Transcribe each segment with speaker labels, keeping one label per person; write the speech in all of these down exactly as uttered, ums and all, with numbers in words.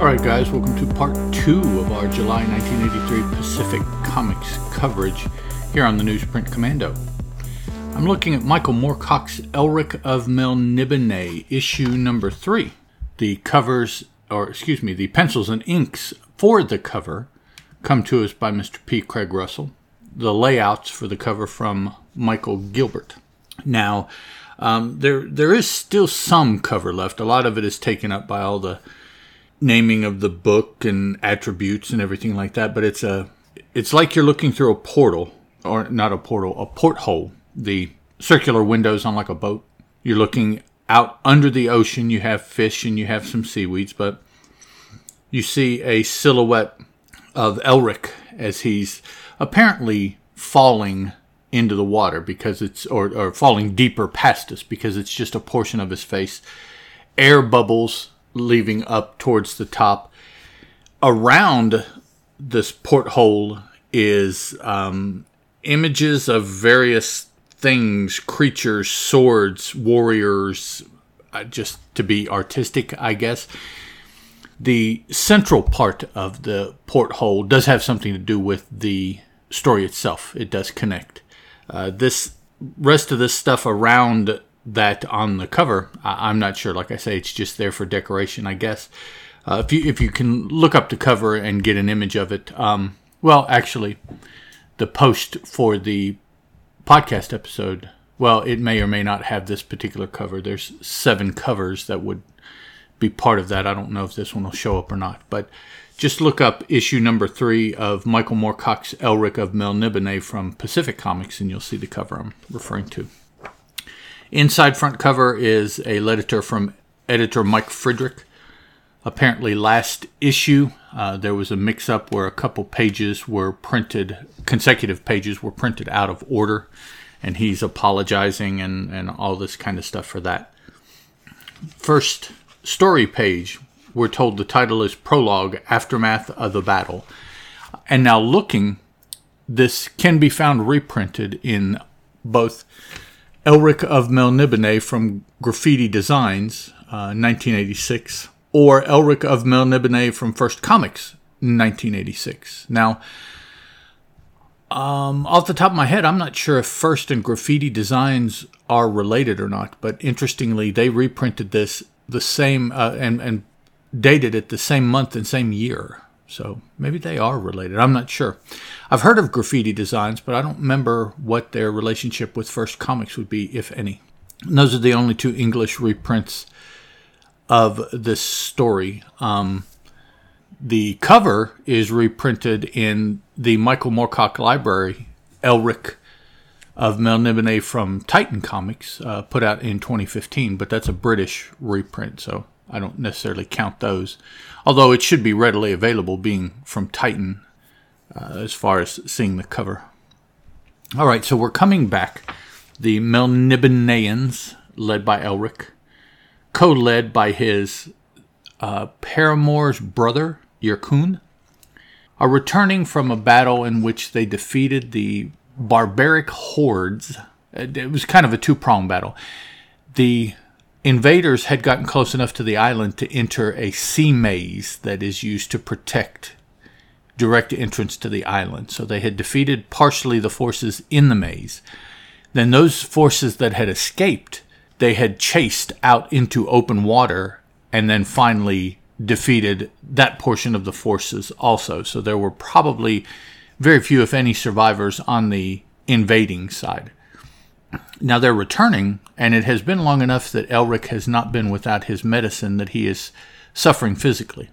Speaker 1: Alright guys, welcome to part two of our July nineteen eighty-three Pacific Comics coverage here on the Newsprint Commando. I'm looking at Michael Moorcock's Elric of Melniboné, issue number three. The covers, or excuse me, the pencils and inks for the cover come to us by Mister P. Craig Russell. The layouts for the cover from Michael Gilbert. Now, um, there there is still some cover left. A lot of it is taken up by all the naming of the book and attributes and everything like that, but it's a it's like you're looking through a portal, or not a portal, a porthole. The circular windows on like a boat. You're looking out under the ocean. You have fish and you have some seaweeds, but you see a silhouette of Elric as he's apparently falling into the water because it's or, or falling deeper past us because it's just a portion of his face. Air bubbles leaving up towards the top. Around this porthole is um, images of various things, creatures, swords, warriors, uh, just to be artistic, I guess. The central part of the porthole does have something to do with the story itself. It does connect. Uh, this rest of this stuff around that on the cover, I- I'm not sure. Like I say, it's just there for decoration, I guess. Uh, if you if you can look up the cover and get an image of it, um, well, actually, the post for the podcast episode, well, it may or may not have this particular cover. There's seven covers that would be part of that. I don't know if this one will show up or not, but just look up issue number three of Michael Moorcock's Elric of Melniboné from Pacific Comics, and you'll see the cover I'm referring to. Inside front cover is a letter from editor Mike Friedrich. Apparently last issue, uh, there was a mix-up where a couple pages were printed, consecutive pages were printed out of order, and he's apologizing and, and all this kind of stuff for that. First story page, we're told the title is Prologue, Aftermath of the Battle. And now looking, this can be found reprinted in both Elric of Melniboné from Graffiti Designs, uh, nineteen eighty-six, or Elric of Melniboné from First Comics, nineteen eighty-six. Now, um, off the top of my head, I'm not sure if First and Graffiti Designs are related or not, but interestingly, they reprinted this the same uh, and, and dated it the same month and same year. So maybe they are related. I'm not sure. I've heard of Graffiti Designs, but I don't remember what their relationship with First Comics would be, if any. And those are the only two English reprints of this story. Um, the cover is reprinted in the Michael Moorcock Library, Elric of Melniboné from Titan Comics, uh, put out in twenty fifteen, but that's a British reprint, so I don't necessarily count those. Although it should be readily available, being from Titan, uh, as far as seeing the cover. All right, so we're coming back. The Melnibonéans, led by Elric, co-led by his uh, paramour's brother, Yrkun, are returning from a battle in which they defeated the barbaric hordes. It was kind of a two-pronged battle. The invaders had gotten close enough to the island to enter a sea maze that is used to protect direct entrance to the island. So they had defeated partially the forces in the maze. Then those forces that had escaped, they had chased out into open water and then finally defeated that portion of the forces also. So there were probably very few, if any, survivors on the invading side. Now they're returning, and it has been long enough that Elric has not been without his medicine that he is suffering physically.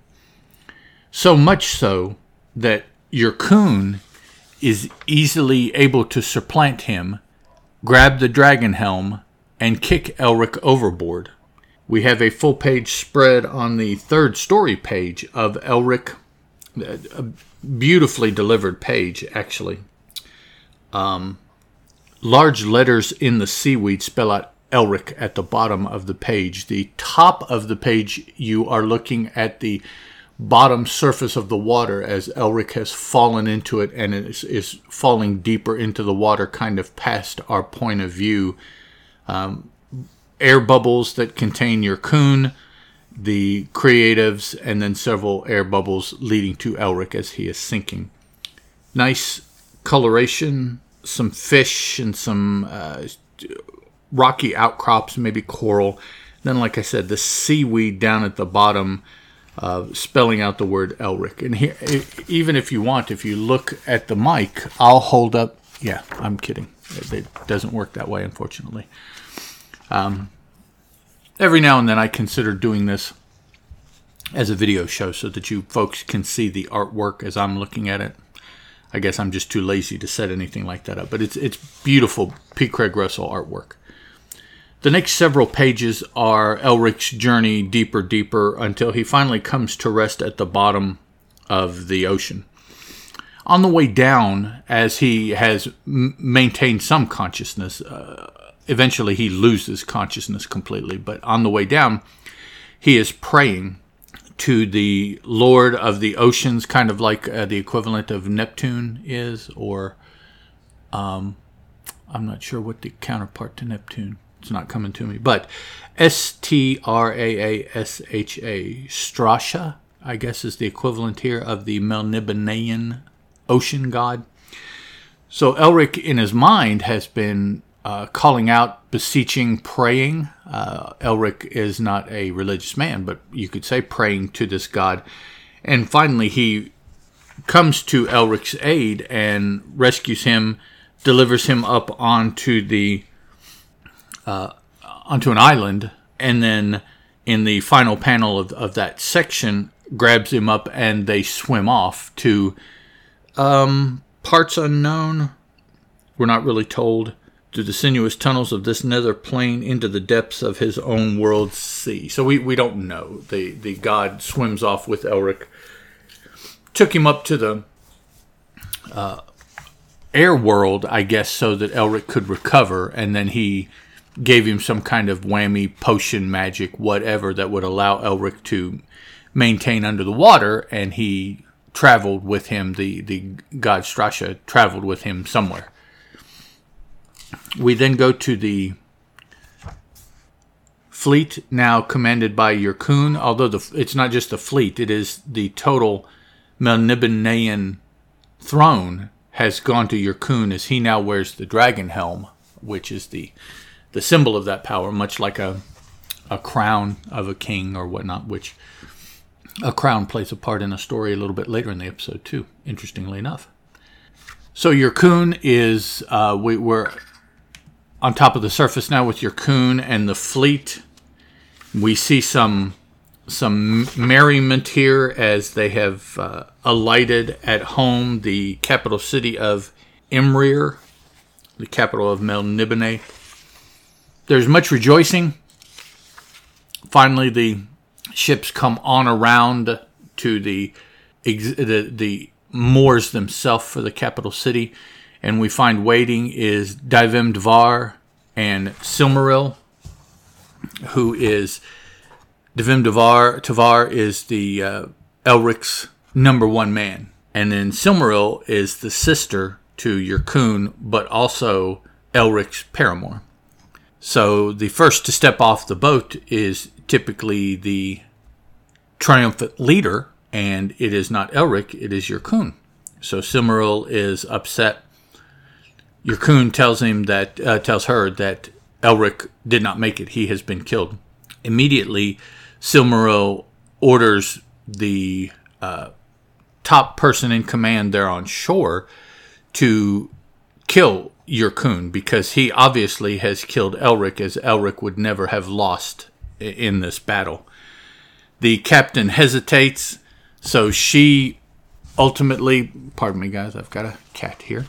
Speaker 1: So much so that Yrkun is easily able to supplant him, grab the dragon helm, and kick Elric overboard. We have a full-page spread on the third story page of Elric, a beautifully delivered page, actually. Um... Large letters in the seaweed spell out Elric at the bottom of the page. The top of the page, you are looking at the bottom surface of the water as Elric has fallen into it and is, is falling deeper into the water, kind of past our point of view. Um, air bubbles that contain Yrkun the creatives, and then several air bubbles leading to Elric as he is sinking. Nice coloration, some fish and some uh, rocky outcrops, maybe coral. Then, like I said, the seaweed down at the bottom, uh, spelling out the word Elric. And here, even if you want, if you look at the mic, I'll hold up. Yeah, I'm kidding. It doesn't work that way, unfortunately. Um, every now and then I consider doing this as a video show so that you folks can see the artwork as I'm looking at it. I guess I'm just too lazy to set anything like that up. But it's it's beautiful P. Craig Russell artwork. The next several pages are Elric's journey deeper, deeper, until he finally comes to rest at the bottom of the ocean. On the way down, as he has m- maintained some consciousness, uh, eventually he loses consciousness completely. But on the way down, he is praying to the Lord of the Oceans, kind of like uh, the equivalent of Neptune is, or um, I'm not sure what the counterpart to Neptune. It's not coming to me, but S T R A A S H A, Strasha, I guess is the equivalent here of the Melnibonéan ocean god. So Elric, in his mind, has been uh, calling out, beseeching, praying. Uh, Elric is not a religious man, but you could say praying to this god. And finally, he comes to Elric's aid and rescues him, delivers him up onto the uh, onto an island, and then in the final panel of, of that section, grabs him up and they swim off to um, parts unknown. We're not really told. To the sinuous tunnels of this nether plane into the depths of his own world's sea. So we, we don't know. The the god swims off with Elric. Took him up to the uh, air world, I guess, so that Elric could recover. And then he gave him some kind of whammy, potion, magic, whatever, that would allow Elric to maintain under the water. And he traveled with him, the, the god Strasha traveled with him somewhere. We then go to the fleet, now commanded by Yyrkoon. Although the, it's not just the fleet, it is the total Melnibonéan throne has gone to Yyrkoon, as he now wears the dragon helm, which is the the symbol of that power, much like a a crown of a king or whatnot, which a crown plays a part in a story a little bit later in the episode too, interestingly enough. So Yyrkoon is, uh, we, we're on top of the surface now with Yyrkoon and the fleet. We see some some merriment here as they have uh, alighted at home, the capital city of Imrir, the capital of Melniboné. There's much rejoicing. Finally, the ships come on around to the the, the moors themselves for the capital city. And we find waiting is Divem Dvar and Silmaril, who is Divem Dvar. Tavar is the uh, Elric's number one man, and then Silmaril is the sister to Yyrkoon, but also Elric's paramour. So the first to step off the boat is typically the triumphant leader, and it is not Elric; it is Yyrkoon. So Silmaril is upset. Yyrkoon tells him that uh, tells her that Elric did not make it. He has been killed. Immediately, Silmaril orders the uh, top person in command there on shore to kill Yyrkoon, because he obviously has killed Elric, as Elric would never have lost in this battle. The captain hesitates, so she ultimately, pardon me guys, I've got a cat here.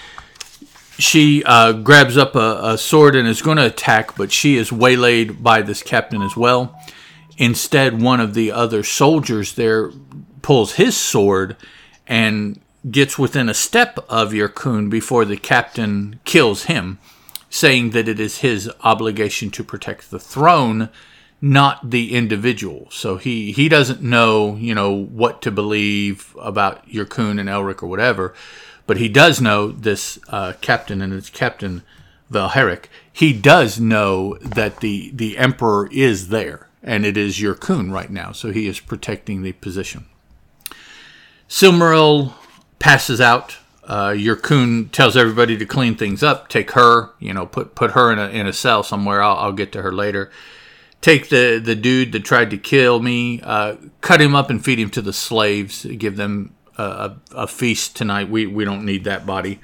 Speaker 1: She uh, grabs up a, a sword and is going to attack, but she is waylaid by this captain as well. Instead, one of the other soldiers there pulls his sword and gets within a step of Yyrkoon before the captain kills him, saying that it is his obligation to protect the throne, not the individual. So he, he doesn't know, you know, what to believe about Yyrkoon and Elric or whatever. But he does know, this uh, captain, and it's Captain Valheric, he does know that the, the Emperor is there. and it is Yyrkoon right now, so he is protecting the position. Silmaril passes out. Uh, Yyrkoon tells everybody to clean things up. Take her, you know, put put her in a in a cell somewhere. I'll, I'll get to her later. Take the, the dude that tried to kill me, uh, cut him up and feed him to the slaves. Give them a, a, a feast tonight. We we don't need that body.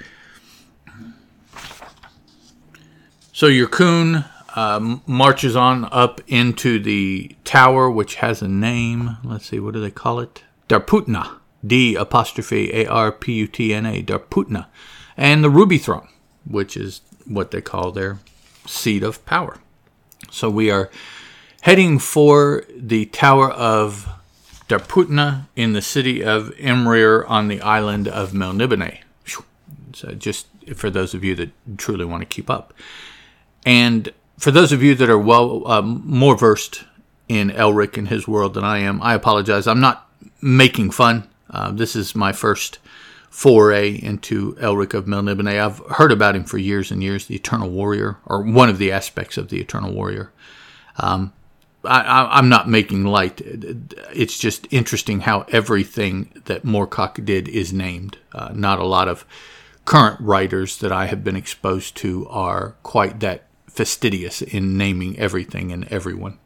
Speaker 1: So Yyrkoon uh, marches on up into the tower, which has a name. Let's see, what do they call it? Darputna. D apostrophe A R P U T N A, Darputna. And the Ruby Throne, which is what they call their seat of power. So we are heading for the Tower of Darputna in the city of Imrir on the island of Melniboné. So just for those of you that truly want to keep up. And for those of you that are well um, more versed in Elric and his world than I am, I apologize. I'm not making fun. Uh, this is my first foray into Elric of Melniboné. I've heard about him for years and years, the Eternal Warrior, or one of the aspects of the Eternal Warrior. Um, I, I, I'm not making light. It's just interesting how everything that Moorcock did is named. Uh, not a lot of current writers that I have been exposed to are quite that fastidious in naming everything and everyone.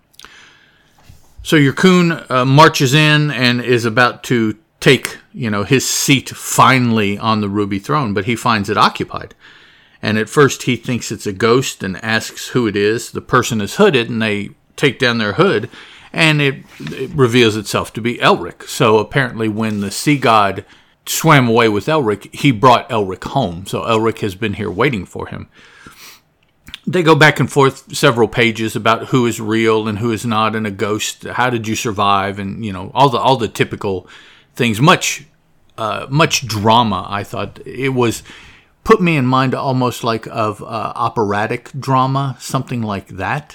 Speaker 1: So Yyrkoon uh, marches in and is about to take, you know, his seat finally on the Ruby Throne, but he finds it occupied. And at first he thinks it's a ghost and asks who it is. The person is hooded, and they take down their hood, and it, it reveals itself to be Elric. So apparently when the sea god swam away with Elric, he brought Elric home. So Elric has been here waiting for him. They go back and forth several pages about who is real and who is not, and a ghost. How did you survive? And, you know, all the all the typical things. Much, uh, much drama. I thought it was put me in mind almost like of uh, operatic drama, something like that.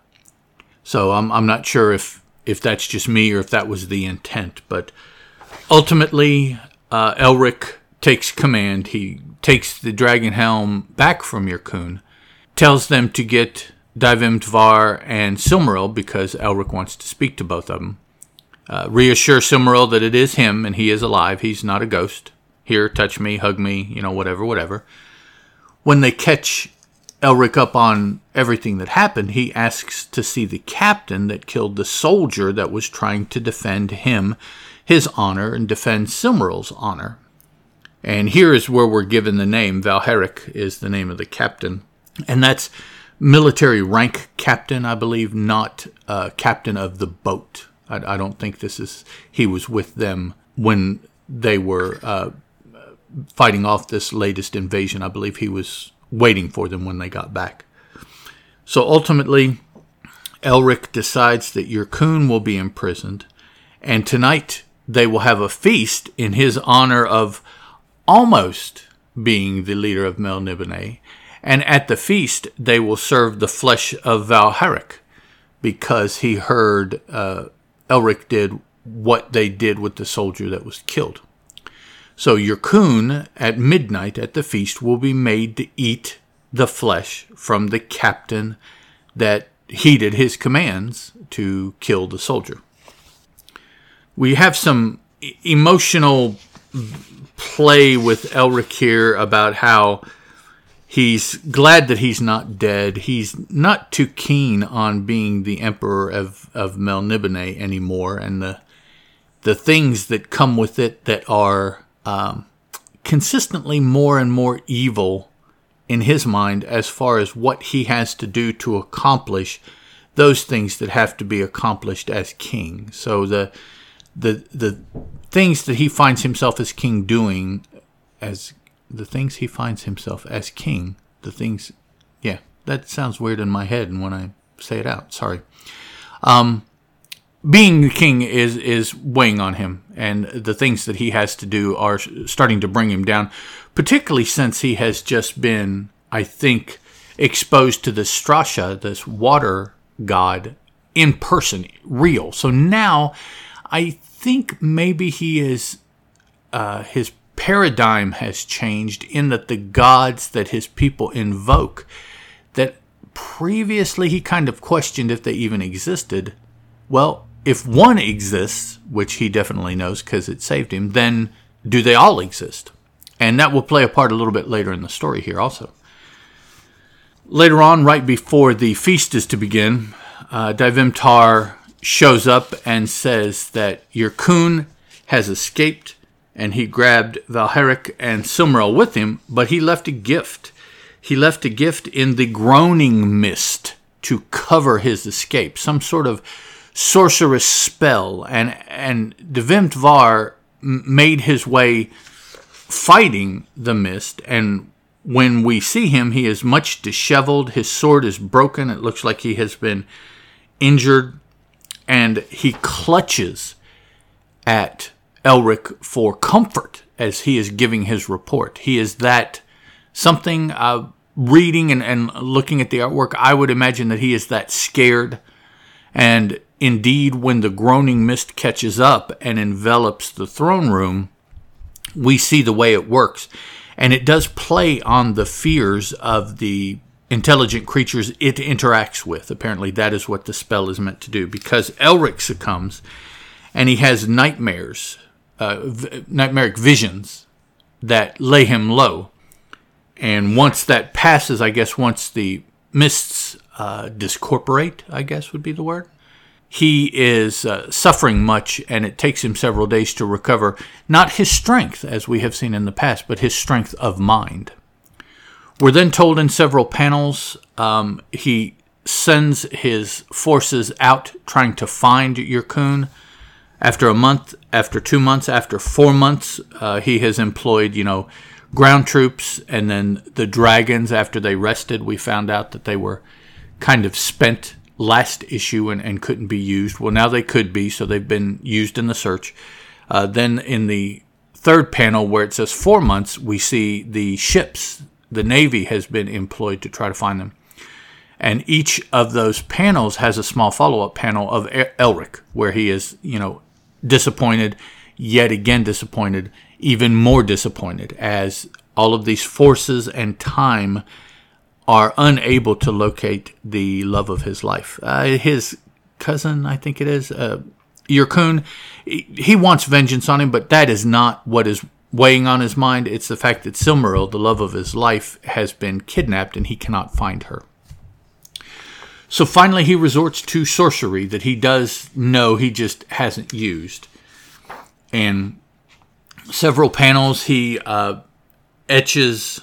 Speaker 1: So I'm I'm not sure if if that's just me or if that was the intent. But ultimately, uh, Elric takes command. He takes the dragon helm back from Yyrkoon. Tells them to get Daivim Tvar and Silmaril because Elric wants to speak to both of them. Uh, reassure Silmaril that it is him and he is alive. He's not a ghost. Here, touch me, hug me, you know, whatever, whatever. When they catch Elric up on everything that happened, he asks to see the captain that killed the soldier that was trying to defend him, his honor, and defend Silmaril's honor. And here is where we're given the name. Valheric is the name of the captain. And that's military rank captain, I believe, not uh, captain of the boat. I, I don't think this is, he was with them when they were uh, fighting off this latest invasion. I believe he was waiting for them when they got back. So ultimately, Elric decides that Yyrkoon will be imprisoned, and tonight they will have a feast in his honor of almost being the leader of Melniboné. And at the feast, they will serve the flesh of Valheric, because he heard uh, Elric did what they did with the soldier that was killed. So Yyrkoon, at midnight at the feast, will be made to eat the flesh from the captain that heeded his commands to kill the soldier. We have some emotional play with Elric here about how he's glad that he's not dead. He's not too keen on being the emperor of, of Melniboné anymore, and the the things that come with it that are um, consistently more and more evil in his mind as far as what he has to do to accomplish those things that have to be accomplished as king. So the the the things that he finds himself as king doing as The things he finds himself as king, the things, yeah, that sounds weird in my head and when I say it out, sorry. Um, being the king is, is weighing on him, and the things that he has to do are starting to bring him down, particularly since he has just been, I think, exposed to the Strasha, this water god, in person, real. So now, I think maybe he is, uh, his paradigm has changed in that the gods that his people invoke, that previously he kind of questioned if they even existed, well, if one exists, which he definitely knows because it saved him, then do they all exist? And that will play a part a little bit later in the story here also. Later on, right before the feast is to begin, uh, Divimtar shows up and says that Yyrkoon has escaped, and he grabbed Valheric and Silmaril with him, but he left a gift. He left a gift in the groaning mist to cover his escape, some sort of sorcerous spell, and and Divimtar made his way fighting the mist, and when we see him, he is much disheveled. His sword is broken. It looks like he has been injured. And he clutches at Elric for comfort as he is giving his report. He is that something, uh, reading and, and looking at the artwork, I would imagine that he is that scared. And indeed, when the groaning mist catches up and envelops the throne room, we see the way it works. And it does play on the fears of the intelligent creatures it interacts with. Apparently that is what the spell is meant to do, because Elric succumbs and he has nightmares, uh, v- nightmaric visions that lay him low. And once that passes, I guess once the mists uh, discorporate, I guess would be the word, he is uh, suffering much, and it takes him several days to recover, not his strength, as we have seen in the past, but his strength of mind. We're then told in several panels um, he sends his forces out trying to find Yyrkoon. After a month, after two months, after four months, uh, he has employed, you know, ground troops, and then the dragons, after they rested, we found out that they were kind of spent last issue and, and couldn't be used. Well, now they could be, so they've been used in the search. Uh, then in the third panel, where it says four months, we see the ships. The Navy has been employed to try to find them. And each of those panels has a small follow-up panel of Elric, where he is, you know, disappointed, yet again disappointed, even more disappointed, as all of these forces and time are unable to locate the love of his life. Uh, his cousin, I think it is, uh, Yyrkoon, he wants vengeance on him, but that is not what is weighing on his mind. It's the fact that Silmaril, the love of his life, has been kidnapped and he cannot find her. So finally he resorts to sorcery that he does know, he just hasn't used. And several panels he uh, etches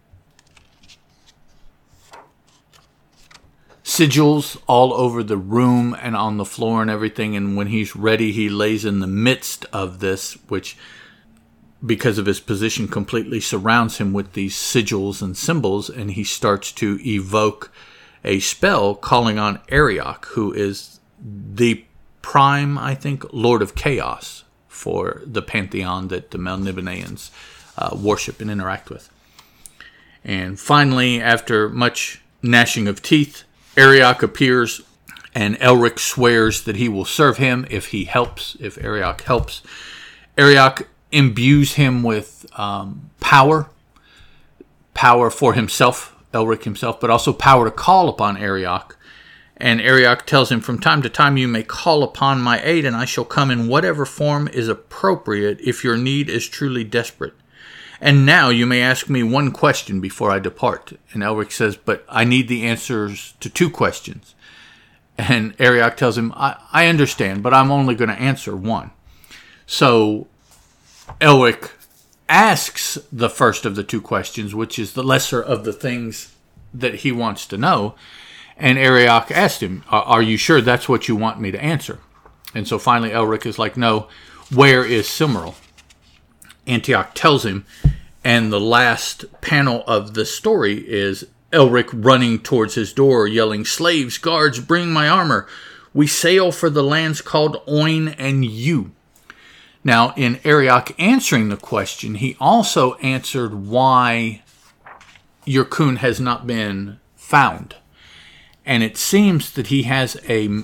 Speaker 1: sigils all over the room and on the floor and everything, and when he's ready, he lays in the midst of this, which, because of his position, completely surrounds him with these sigils and symbols, and he starts to evoke a spell calling on Arioch, who is the prime, I think, Lord of Chaos for the pantheon that the Melnibonéans uh, worship and interact with. And finally, after much gnashing of teeth, Arioch appears, and Elric swears that he will serve him if he helps, if Arioch helps. Arioch imbues him with um, power, power for himself, Elric himself, but also power to call upon Arioch. And Arioch tells him, from time to time you may call upon my aid, and I shall come in whatever form is appropriate if your need is truly desperate. And now you may ask me one question before I depart. And Elric says, but I need the answers to two questions. And Arioch tells him, I, I understand, but I'm only going to answer one. So Elric asks the first of the two questions, which is the lesser of the things that he wants to know. And Arioch asked him, are you sure that's what you want me to answer? And so finally Elric is like, no, where is Silmaril? Antioch tells him, and the last panel of the story is Elric running towards his door, yelling, slaves, guards, bring my armor. We sail for the lands called Oin and Yu. Now, in Arioch answering the question, he also answered why Yyrkoon has not been found. And it seems that he has a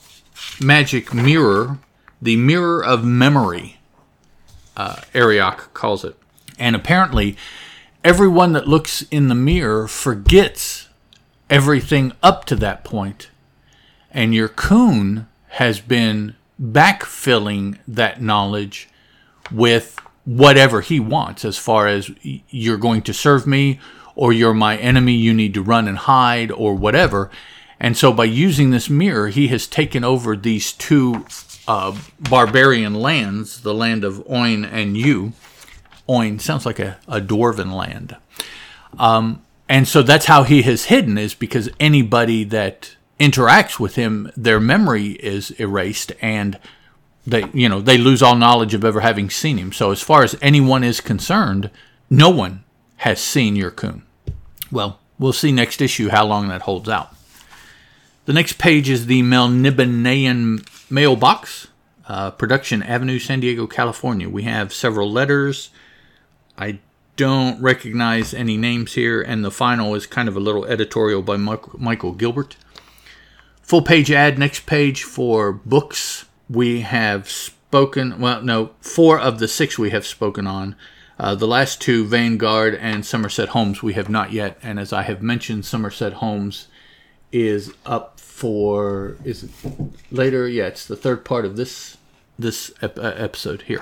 Speaker 1: magic mirror, the Mirror of Memory, uh, Arioch calls it. And apparently, everyone that looks in the mirror forgets everything up to that point. And Yyrkoon has been backfilling that knowledge with whatever he wants, as far as you're going to serve me, or you're my enemy, you need to run and hide, or whatever. And so by using this mirror, he has taken over these two uh, barbarian lands, the land of Oin and Yu. Oin sounds like a, a dwarven land. Um, and so that's how he has hidden, is because anybody that interacts with him, their memory is erased, and they, you know, they lose all knowledge of ever having seen him. So as far as anyone is concerned, no one has seen Yyrkoon. Well, we'll see next issue how long that holds out. The next page is the Melnibonéan mailbox, uh, Production Avenue, San Diego, California. We have several letters. I don't recognize any names here, and the final is kind of a little editorial by Michael Gilbert. Full page ad, next page for books. We have spoken, well, no, four of the six we have spoken on. Uh, the last two, Vanguard and Somerset Holmes, we have not yet. And as I have mentioned, Somerset Holmes is up for, is it later? Yeah, it's the third part of this this ep- episode here.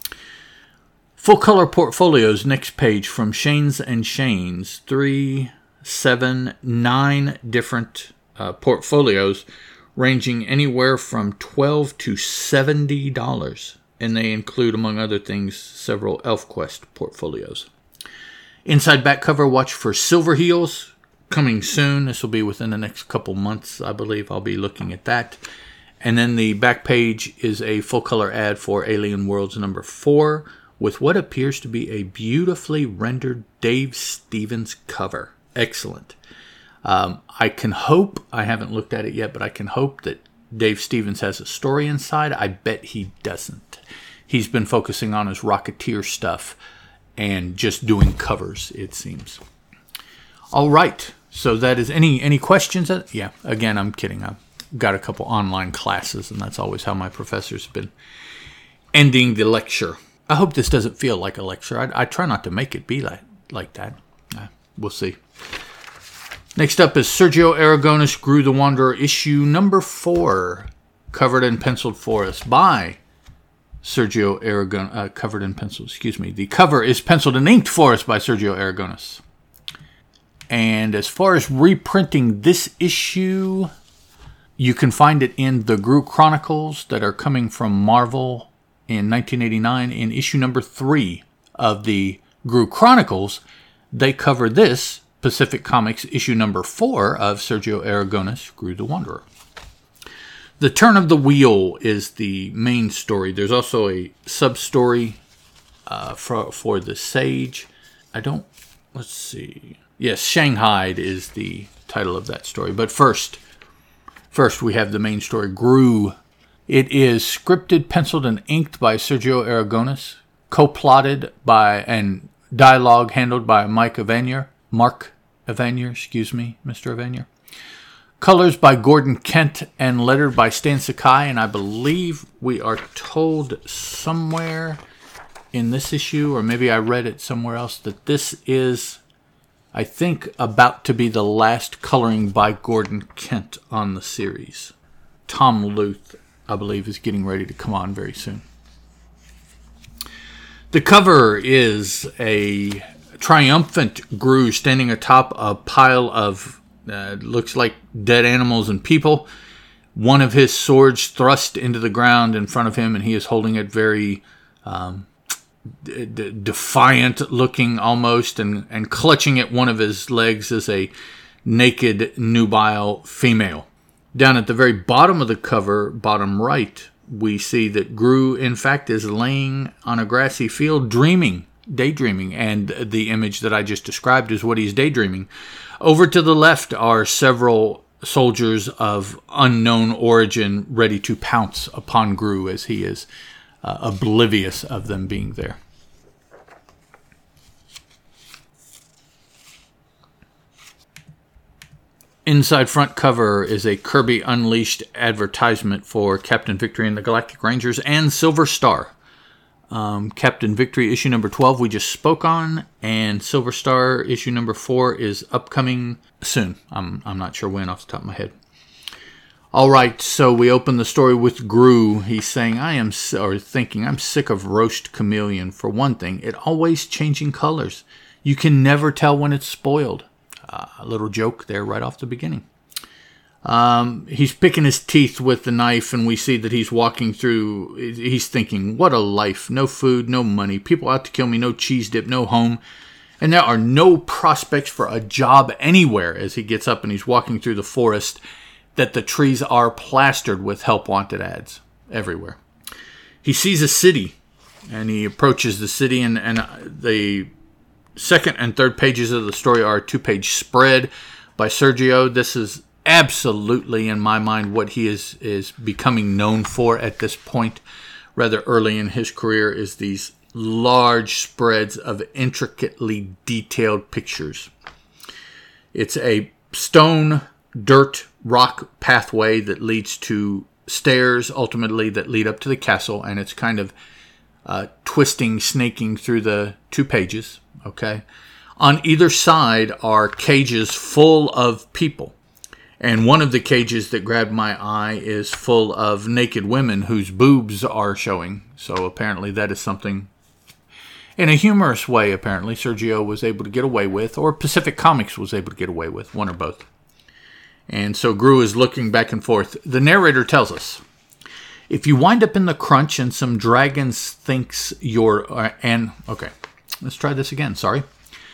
Speaker 1: Full color portfolios, next page from Shanes and Shanes. Three, seven, nine different uh, portfolios, ranging anywhere from twelve dollars to seventy dollars. And they include, among other things, several ElfQuest portfolios. Inside back cover, watch for Silver Heels, coming soon. This will be within the next couple months, I believe. I'll be looking at that. And then the back page is a full color ad for Alien Worlds number four, with what appears to be a beautifully rendered Dave Stevens cover. Excellent. Um, I can hope, I haven't looked at it yet, but I can hope that Dave Stevens has a story inside. I bet he doesn't. He's been focusing on his Rocketeer stuff and just doing covers, it seems. All right. So that is any any questions? Yeah, again, I'm kidding. I've got a couple online classes, and that's always how my professors have been ending the lecture. I hope this doesn't feel like a lecture. I, I try not to make it be like, like that. Uh, we'll see. Next up is Sergio Aragonés, Groo the Wanderer, issue number four, covered and penciled for us by Sergio Aragon. Uh, covered and penciled, excuse me. The cover is penciled and inked for us by Sergio Aragonés. And as far as reprinting this issue, you can find it in the Groo Chronicles that are coming from Marvel in nineteen eighty-nine. In issue number three of the Groo Chronicles, they cover this, Pacific Comics issue number four of Sergio Aragonés, Groo the Wanderer. The Turn of the Wheel is the main story. There's also a sub-story uh, for, for the Sage. I don't, let's see. Yes, Shanghaied is the title of that story. But first, first we have the main story, Groo. It is scripted, penciled, and inked by Sergio Aragonés, co-plotted by, and dialogue handled by Mike Evanier, Mark Evanier, excuse me, Mister Evanier. Colors by Gordon Kent and lettered by Stan Sakai. And I believe we are told somewhere in this issue, or maybe I read it somewhere else, that this is, I think, about to be the last coloring by Gordon Kent on the series. Tom Luth, I believe, is getting ready to come on very soon. The cover is a triumphant Groo standing atop a pile of, uh, looks like dead animals and people. One of his swords thrust into the ground in front of him, and he is holding it very um, d- d- defiant looking almost, and, and clutching at one of his legs is a naked nubile female. Down at the very bottom of the cover, bottom right, we see that Groo, in fact, is laying on a grassy field dreaming. Daydreaming, and the image that I just described is what he's daydreaming. Over to the left are several soldiers of unknown origin ready to pounce upon Groo as he is uh, oblivious of them being there. Inside front cover is a Kirby Unleashed advertisement for Captain Victory and the Galactic Rangers and Silver Star. Um, Captain Victory issue number twelve we just spoke on, and Silver Star issue number four is upcoming soon. I'm I'm not sure when off the top of my head. All right, so we open the story with Gru. He's saying, I am, or thinking, I'm sick of roast chameleon. For one thing, it always changing colors. You can never tell when it's spoiled. Uh, a little joke there right off the beginning. Um, he's picking his teeth with the knife, and we see that he's walking through. He's thinking, what a life. No food, no money. People out to kill me. No cheese dip, no home. And there are no prospects for a job anywhere as he gets up and he's walking through the forest, that the trees are plastered with help wanted ads everywhere. He sees a city, and he approaches the city, and, and the second and third pages of the story are a two-page spread by Sergio. This is absolutely, in my mind, what he is, is becoming known for at this point, rather early in his career, is these large spreads of intricately detailed pictures. It's a stone, dirt, rock pathway that leads to stairs, ultimately, that lead up to the castle, and it's kind of uh, twisting, snaking through the two pages, okay? On either side are cages full of people, and one of the cages that grabbed my eye is full of naked women whose boobs are showing, so apparently that is something, in a humorous way, apparently, Sergio was able to get away with, or Pacific Comics was able to get away with, one or both. And so Gru is looking back and forth. The narrator tells us, if you wind up in the crunch and some dragons thinks you're... Uh, and okay, let's try this again, sorry.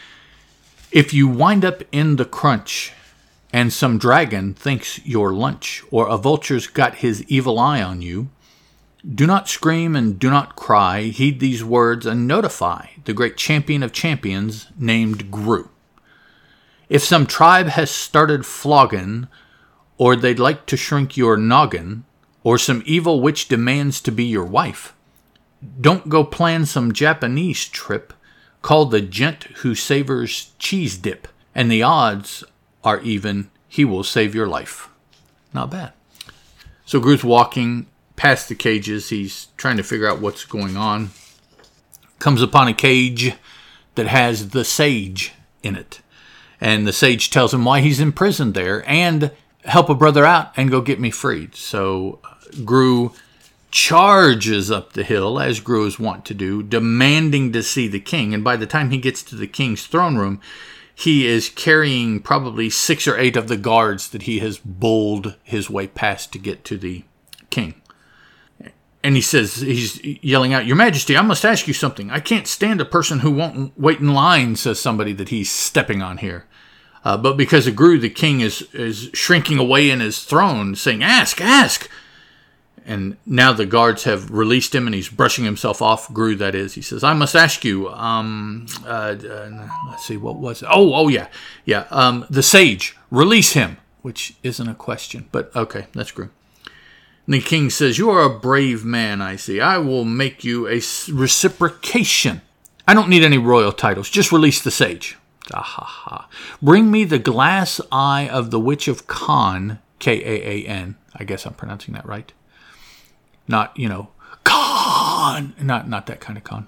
Speaker 1: If you wind up in the crunch and some dragon thinks you're lunch, or a vulture's got his evil eye on you, do not scream and do not cry. Heed these words and notify the great champion of champions named Gru. If some tribe has started flogging, or they'd like to shrink your noggin, or some evil witch demands to be your wife, don't go plan some Japanese trip called the gent who savors cheese dip, and the odds are even he will save your life. Not bad. So Gru's walking past the cages. He's trying to figure out what's going on. Comes upon a cage that has the sage in it. And the sage tells him why he's imprisoned there and help a brother out and go get me freed. So Gru charges up the hill, as Gru is wont to do, demanding to see the king. And by the time he gets to the king's throne room, he is carrying probably six or eight of the guards that he has bowled his way past to get to the king. And he says, he's yelling out, Your Majesty, I must ask you something. I can't stand a person who won't wait in line, says somebody that he's stepping on here. Uh, but because of Gru, the king is, is shrinking away in his throne, saying, Ask, ask. And now the guards have released him, and he's brushing himself off. Gru, that is. He says, I must ask you, um, uh, uh, let's see, what was it? Oh, oh, yeah, yeah, um, the sage, release him, which isn't a question, but okay, that's Gru. And the king says, You are a brave man, I see. I will make you a reciprocation. I don't need any royal titles. Just release the sage. Ah, ha, ha. Bring me the glass eye of the Witch of Khan, K A A N. I guess I'm pronouncing that right. Not, you know, Khan. Not, not that kind of Khan.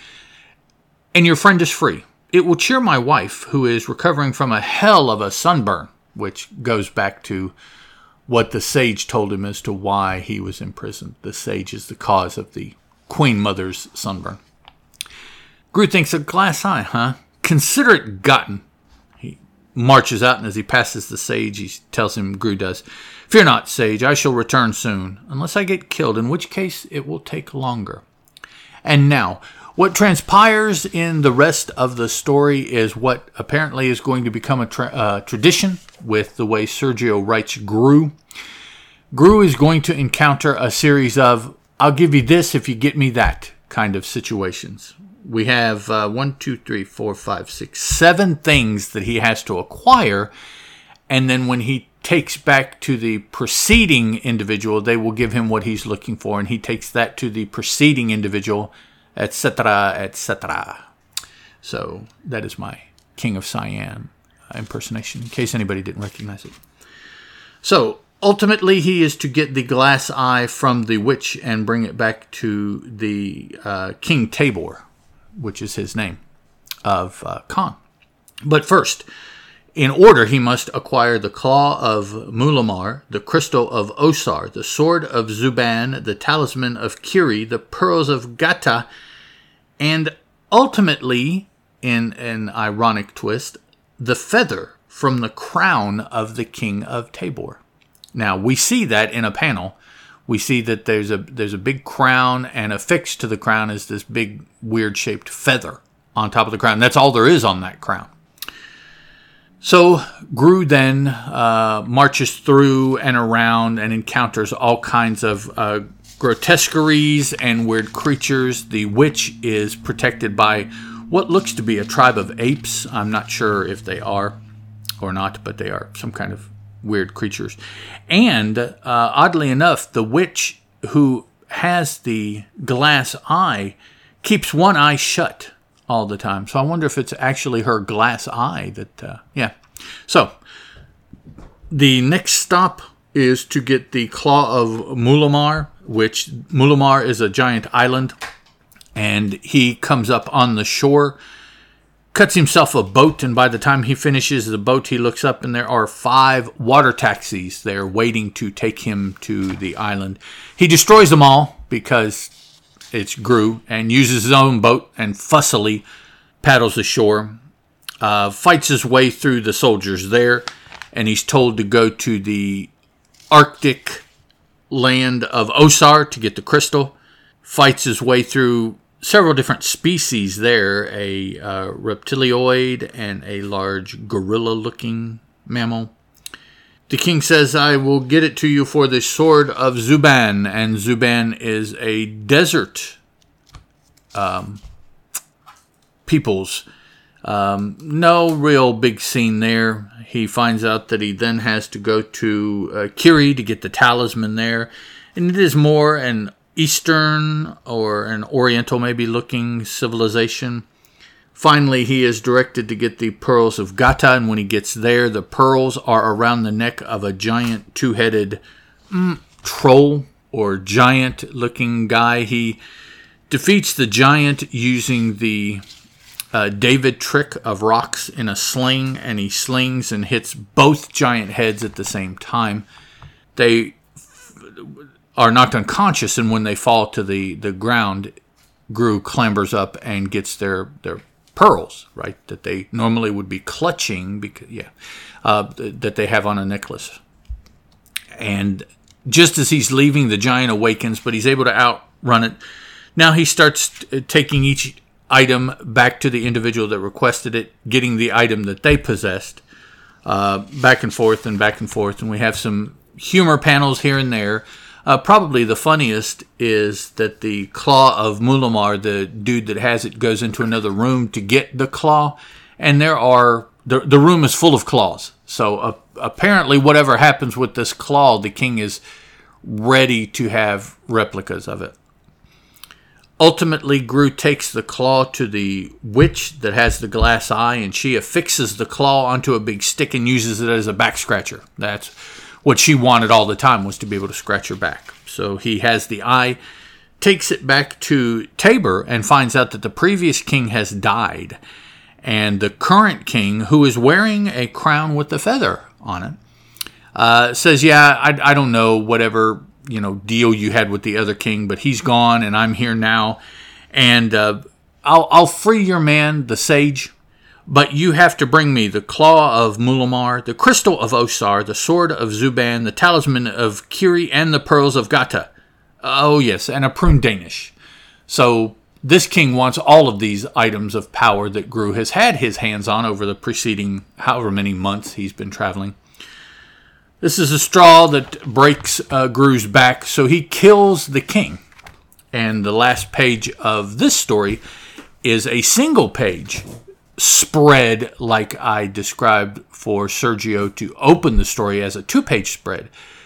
Speaker 1: And your friend is free. It will cheer my wife, who is recovering from a hell of a sunburn, which goes back to what the sage told him as to why he was imprisoned. The sage is the cause of the Queen Mother's sunburn. Gru thinks a glass eye, huh? Consider it gotten. He marches out, and as he passes the sage, he tells him, Gru does, Fear not, sage, I shall return soon, unless I get killed, in which case it will take longer. And now, what transpires in the rest of the story is what apparently is going to become a tra- uh, tradition with the way Sergio writes Gru. Gru is going to encounter a series of, I'll give you this if you get me that kind of situations. We have uh, one, two, three, four, five, six, seven things that he has to acquire. And then when he takes back to the preceding individual, they will give him what he's looking for. And he takes that to the preceding individual, et cetera, et cetera. So that is my King of Siam impersonation, in case anybody didn't recognize it. So ultimately, he is to get the glass eye from the witch and bring it back to the uh, King Tabor, which is his name, of uh, Khan. But first, In order, he must acquire the claw of Mulamar, the crystal of Osar, the sword of Zuban, the talisman of Kiri, the pearls of Gata, and ultimately, in an ironic twist, the feather from the crown of the king of Tabor. Now, we see that in a panel. We see that there's a there's a big crown, and affixed to the crown is this big weird-shaped feather on top of the crown. That's all there is on that crown. So Gru then uh, marches through and around and encounters all kinds of uh, grotesqueries and weird creatures. The witch is protected by what looks to be a tribe of apes. I'm not sure if they are or not, but they are some kind of weird creatures. And uh, oddly enough, the witch who has the glass eye keeps one eye shut all the time. So I wonder if it's actually her glass eye that, uh, yeah. So the next stop is to get the Claw of Mulamar, which Mulamar is a giant island, and he comes up on the shore, cuts himself a boat, and by the time he finishes the boat, he looks up and there are five water taxis there waiting to take him to the island. He destroys them all because it's Gru, and uses his own boat and fussily paddles ashore, uh, fights his way through the soldiers there, and he's told to go to the Arctic land of Osar to get the crystal. Fights his way through several different species there, a uh, reptilioid and a large gorilla-looking mammal. The king says, I will get it to you for the sword of Zuban. And Zuban is a desert um, peoples. Um, no real big scene there. He finds out that he then has to go to uh, Kiri to get the talisman there. And it is more an Eastern or an Oriental maybe looking civilization. Finally, he is directed to get the pearls of Gata, and when he gets there, the pearls are around the neck of a giant two-headed mm, troll or giant-looking guy. He defeats the giant using the uh, David trick of rocks in a sling, and he slings and hits both giant heads at the same time. They f- are knocked unconscious, and when they fall to the, the ground, Gru clambers up and gets their their pearls, right, that they normally would be clutching, because yeah, uh, that they have on a necklace. And just as he's leaving, the giant awakens, but he's able to outrun it. Now he starts t- taking each item back to the individual that requested it, getting the item that they possessed, uh, back and forth and back and forth. And we have some humor panels here and there. Uh, probably the funniest is that the Claw of Mulamar, the dude that has it, goes into another room to get the claw, and there are the the room is full of claws. So uh, apparently, whatever happens with this claw, the king is ready to have replicas of it. Ultimately, Gru takes the claw to the witch that has the glass eye, and she affixes the claw onto a big stick and uses it as a back scratcher. That's what she wanted all the time, was to be able to scratch her back. So he has the eye, takes it back to Tabor, and finds out that the previous king has died. And the current king, who is wearing a crown with a feather on it, uh, says, yeah, I, I don't know whatever you know deal you had with the other king, but he's gone, and I'm here now. And uh, I'll, I'll free your man, the sage, but you have to bring me the Claw of Mulamar, the Crystal of Osar, the Sword of Zuban, the Talisman of Kiri, and the Pearls of Gata. Oh, yes, and a prune Danish. So this king wants all of these items of power that Gru has had his hands on over the preceding however many months he's been traveling. This is a straw that breaks uh, Gru's back, so he kills the king. And the last page of this story is a single page spread, like I described for Sergio to open the story as a two-page spread.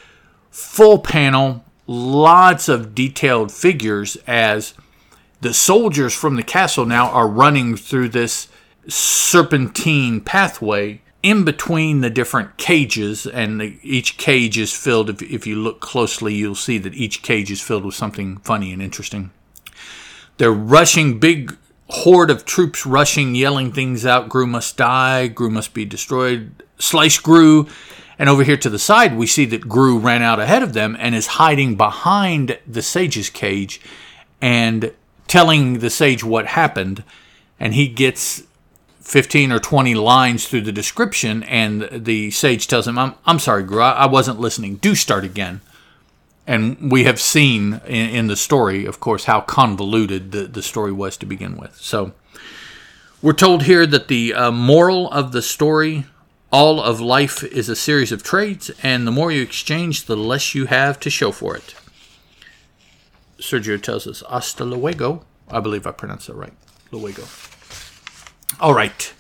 Speaker 1: Full panel, lots of detailed figures as the soldiers from the castle now are running through this serpentine pathway in between the different cages, and the, each cage is filled, if, if you look closely, you'll see that each cage is filled with something funny and interesting. They're rushing big horde of troops rushing, yelling things out. Gru must die. Gru must be destroyed. Slice Gru. And over here to the side, we see that Gru ran out ahead of them and is hiding behind the sage's cage and telling the sage what happened. And he gets fifteen or twenty lines through the description, and the sage tells him, I'm, I'm sorry, Gru, I wasn't listening. Do start again. And we have seen in, in the story, of course, how convoluted the, the story was to begin with. So we're told here that the uh, moral of the story, all of life is a series of trades, and the more you exchange, the less you have to show for it. Sergio tells us, hasta luego. I believe I pronounced that right. Luego. All right.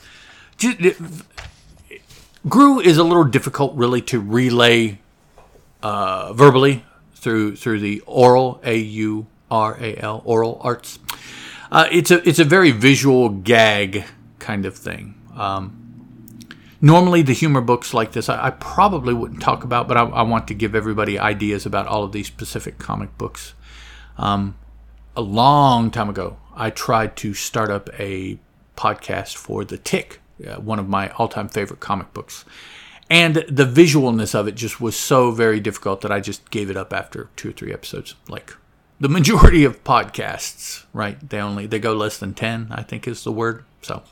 Speaker 1: Gru is a little difficult, really, to relay uh, verbally through through the oral, A U R A L, oral arts. Uh, it's a it's a very visual gag kind of thing. Um, normally, the humor books like this, I, I probably wouldn't talk about, but I, I want to give everybody ideas about all of these specific comic books. Um, a long time ago, I tried to start up a podcast for The Tick, uh, one of my all-time favorite comic books. And the visualness of it just was so very difficult that I just gave it up after two or three episodes. Like the majority of podcasts, right? They only they go less than ten, I think is the word. So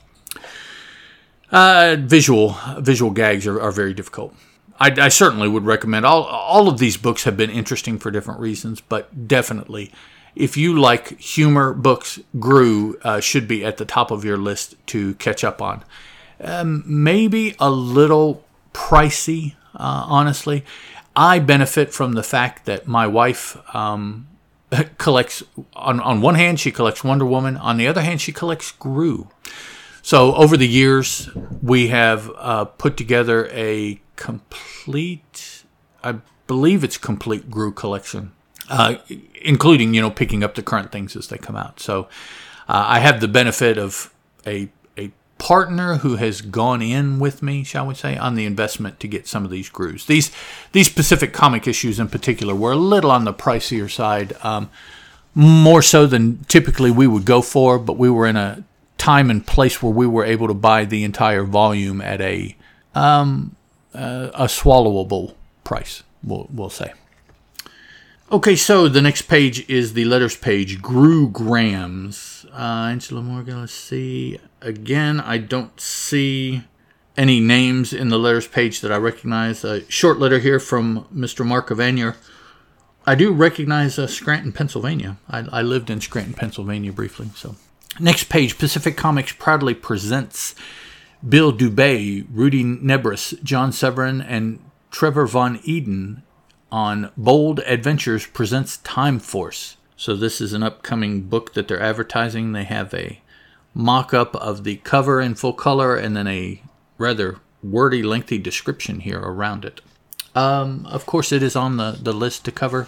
Speaker 1: uh, visual visual gags are, are very difficult. I, I certainly would recommend all all of these books have been interesting for different reasons, but definitely, if you like humor books, Gru uh, should be at the top of your list to catch up on. Um, maybe a little pricey, uh, honestly. I benefit from the fact that my wife um, collects, on, on one hand, she collects Wonder Woman. On the other hand, she collects Gru. So over the years, we have uh, put together a complete, I believe it's complete Gru collection, uh, including, you know, picking up the current things as they come out. So uh, I have the benefit of a partner who has gone in with me, shall we say, on the investment to get some of these Grus. These these specific comic issues in particular were a little on the pricier side, um, more so than typically we would go for, but we were in a time and place where we were able to buy the entire volume at a um, uh, a swallowable price, we'll, we'll say. Okay, so the next page is the letters page, Gru-grams. Uh, Angela Morgan, let's see. Again, I don't see any names in the letters page that I recognize. A short letter here from Mister Mark Avanier. I do recognize uh, Scranton, Pennsylvania. I, I lived in Scranton, Pennsylvania briefly. So, next page, Pacific Comics proudly presents Bill Dubay, Rudy Nebris, John Severin, and Trevor Von Eden on Bold Adventures Presents Time Force. So this is an upcoming book that they're advertising. They have a mock-up of the cover in full color and then a rather wordy, lengthy description here around it. Um, of course, it is on the, the list to cover.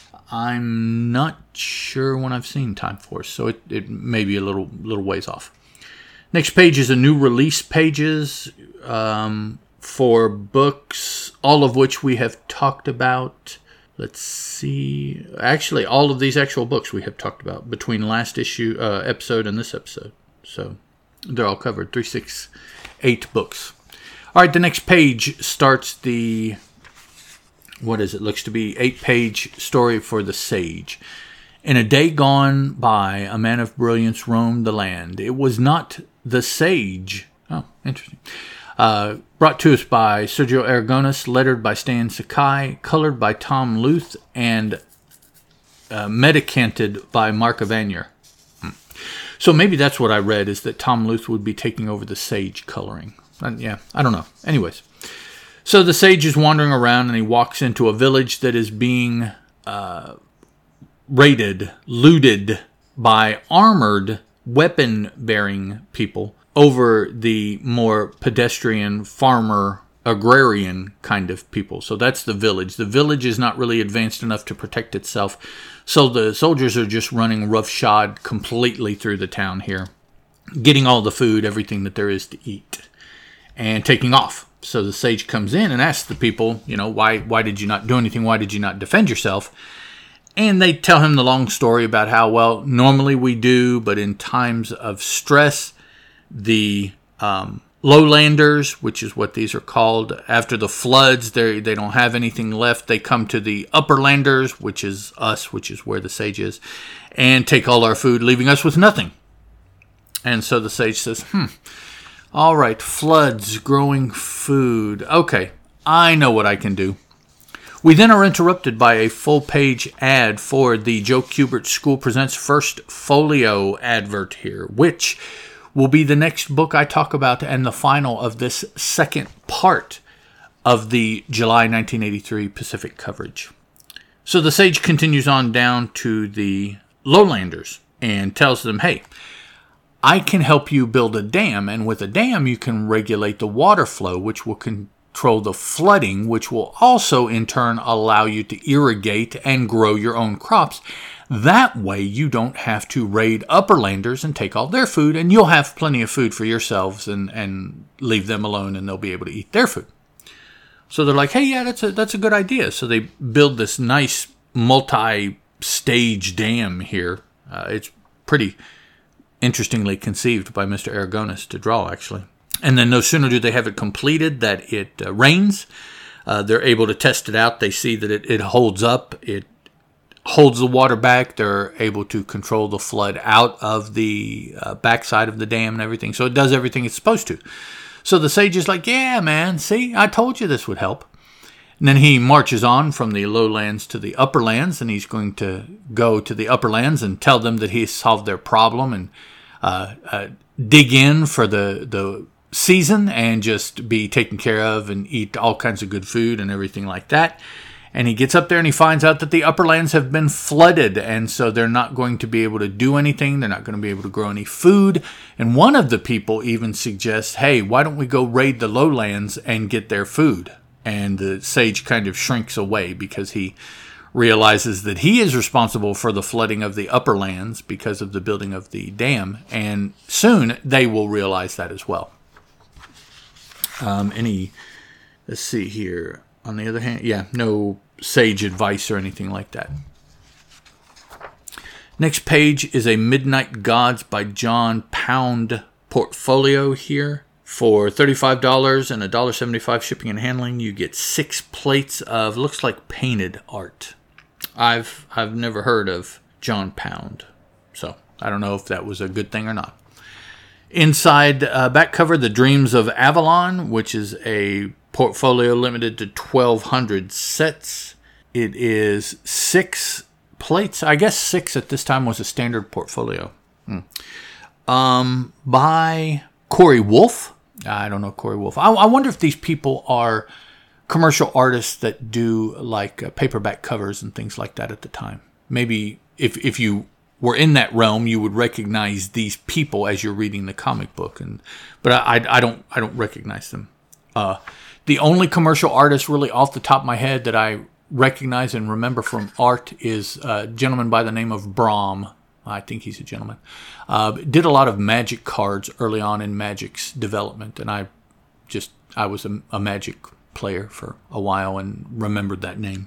Speaker 1: I'm not sure when I've seen Time Force, so it, it may be a little little ways off. Next page is a new release pages um, for books, all of which we have talked about. Let's see. Actually, all of these actual books we have talked about between last issue uh, episode and this episode. So they're all covered. Three, six, eight books. All right, the next page starts the, what is it? Looks to be eight-page story for the Sage. In a day gone by, a man of brilliance roamed the land. It was not the Sage. Oh, interesting. Uh, brought to us by Sergio Aragonis, lettered by Stan Sakai, colored by Tom Luth, and uh, medicanted by Mark Avanier. Hmm. So maybe that's what I read, is that Tom Luth would be taking over the Sage coloring. Uh, yeah, I don't know. Anyways, so the Sage is wandering around, and he walks into a village that is being uh, raided, looted by armored, weapon-bearing people over the more pedestrian, farmer, agrarian kind of people. So that's the village. The village is not really advanced enough to protect itself. So the soldiers are just running roughshod completely through the town here, getting all the food, everything that there is to eat, and taking off. So the Sage comes in and asks the people, you know, why, why did you not do anything? Why did you not defend yourself? And they tell him the long story about how, well, normally we do, but in times of stress, the um, lowlanders, which is what these are called, after the floods, they they don't have anything left. They come to the upperlanders, which is us, which is where the sage is, and take all our food, leaving us with nothing. And so the sage says, hmm, all right, floods, growing food. Okay, I know what I can do. We then are interrupted by a full-page ad for the Joe Kubert School Presents First Folio advert here, which will be the next book I talk about and the final of this second part of the July nineteen eighty-three Pacific coverage. So the sage continues on down to the lowlanders and tells them, hey, I can help you build a dam, and with a dam you can regulate the water flow, which will control the flooding, which will also in turn allow you to irrigate and grow your own crops. That way you don't have to raid upperlanders and take all their food, and you'll have plenty of food for yourselves and, and leave them alone, and they'll be able to eat their food. So they're like, hey, yeah, that's a that's a good idea. So they build this nice multi-stage dam here. Uh, it's pretty interestingly conceived by Mister Aragonis to draw, actually. And then no sooner do they have it completed that it uh, rains. Uh, they're able to test it out. They see that it, it holds up. It holds the water back. They're able to control the flood out of the uh, backside of the dam and everything. So it does everything it's supposed to. So the sage is like, yeah, man, see, I told you this would help. And then he marches on from the lowlands to the upperlands, and he's going to go to the upperlands and tell them that he's solved their problem and uh, uh, dig in for the, the season and just be taken care of and eat all kinds of good food and everything like that. And he gets up there and he finds out that the upperlands have been flooded, and so they're not going to be able to do anything. They're not going to be able to grow any food. And one of the people even suggests, hey, why don't we go raid the lowlands and get their food? And the sage kind of shrinks away because he realizes that he is responsible for the flooding of the upperlands because of the building of the dam. And soon they will realize that as well. Um, any, let's see here. On the other hand, yeah, no sage advice or anything like that. Next page is a Midnight Gods by John Pound portfolio here. For thirty-five dollars and one dollar seventy-five shipping and handling, you get six plates of, looks like painted art. I've I've never heard of John Pound, so I don't know if that was a good thing or not. Inside uh, back cover, The Dreams of Avalon, which is a portfolio limited to twelve hundred sets. It is six plates. I guess six at this time was a standard portfolio. Hmm. Um, by Corey Wolf. I don't know Corey Wolf. I, I wonder if these people are commercial artists that do like uh, paperback covers and things like that at the time. Maybe if if you were in that realm, you would recognize these people as you're reading the comic book. And but I, I, I don't I don't recognize them. Uh, the only commercial artist really off the top of my head that I recognize and remember from art is a gentleman by the name of Brahm. I think he's a gentleman. Uh, did a lot of Magic cards early on in Magic's development, and I just I was a, a Magic player for a while and remembered that name.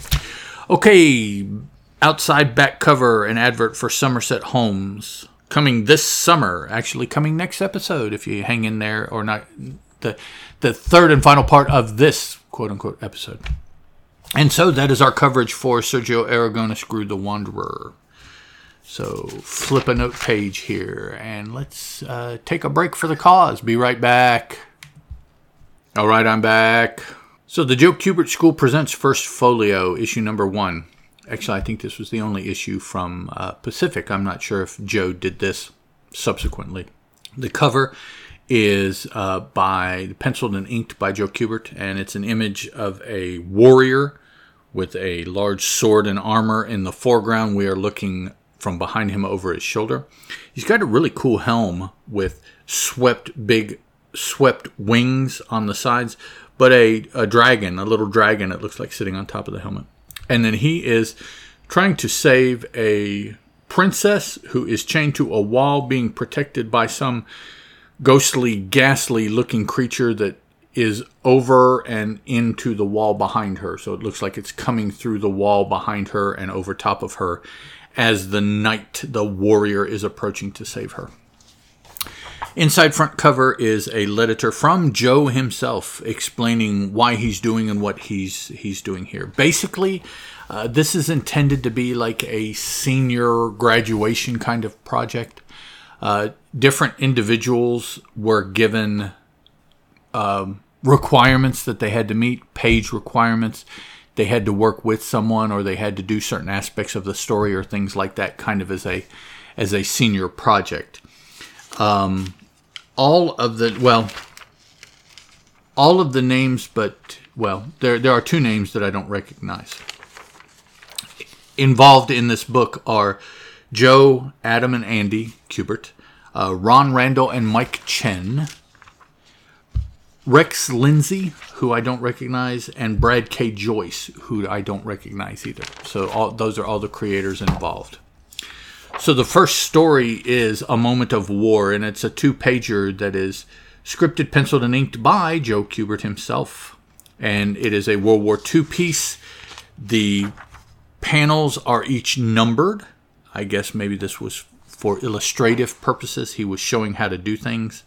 Speaker 1: Okay, outside back cover, an advert for Somerset Homes. Coming this summer, actually coming next episode if you hang in there, or not, the the third and final part of this quote-unquote episode. And so that is our coverage for Sergio Aragonis Groo the Wanderer. So flip a note page here, and let's uh, take a break for the cause. Be right back. All right, I'm back. So the Joe Kubert School Presents First Folio, issue number one. Actually, I think this was the only issue from uh, Pacific. I'm not sure if Joe did this subsequently. The cover is uh, by penciled and inked by Joe Kubert, and it's an image of a warrior with a large sword and armor in the foreground. We are looking from behind him over his shoulder. He's got a really cool helm with swept, big swept wings on the sides, but a, a dragon, a little dragon, it looks like sitting on top of the helmet. And then he is trying to save a princess who is chained to a wall, being protected by some ghostly, ghastly looking creature that is over and into the wall behind her. So it looks like it's coming through the wall behind her and over top of her as the knight, the warrior, is approaching to save her. Inside front cover is a letter from Joe himself explaining why he's doing and what he's he's doing here. Basically, uh, this is intended to be like a senior graduation kind of project. Uh, different individuals were given um, requirements that they had to meet, page requirements. They had to work with someone, or they had to do certain aspects of the story or things like that, kind of as a as a senior project. Um, all of the, well, all of the names, but, well, there there are two names that I don't recognize. Involved in this book are Joe, Adam, and Andy Kubert, uh, Ron Randall, and Mike Chen, Rex Lindsay, who I don't recognize, and Brad K. Joyce, who I don't recognize either. So all, those are all the creators involved. So the first story is A Moment of War, and it's a two-pager that is scripted, penciled, and inked by Joe Kubert himself. And it is a World War Two piece. The panels are each numbered. I guess maybe this was for illustrative purposes. He was showing how to do things.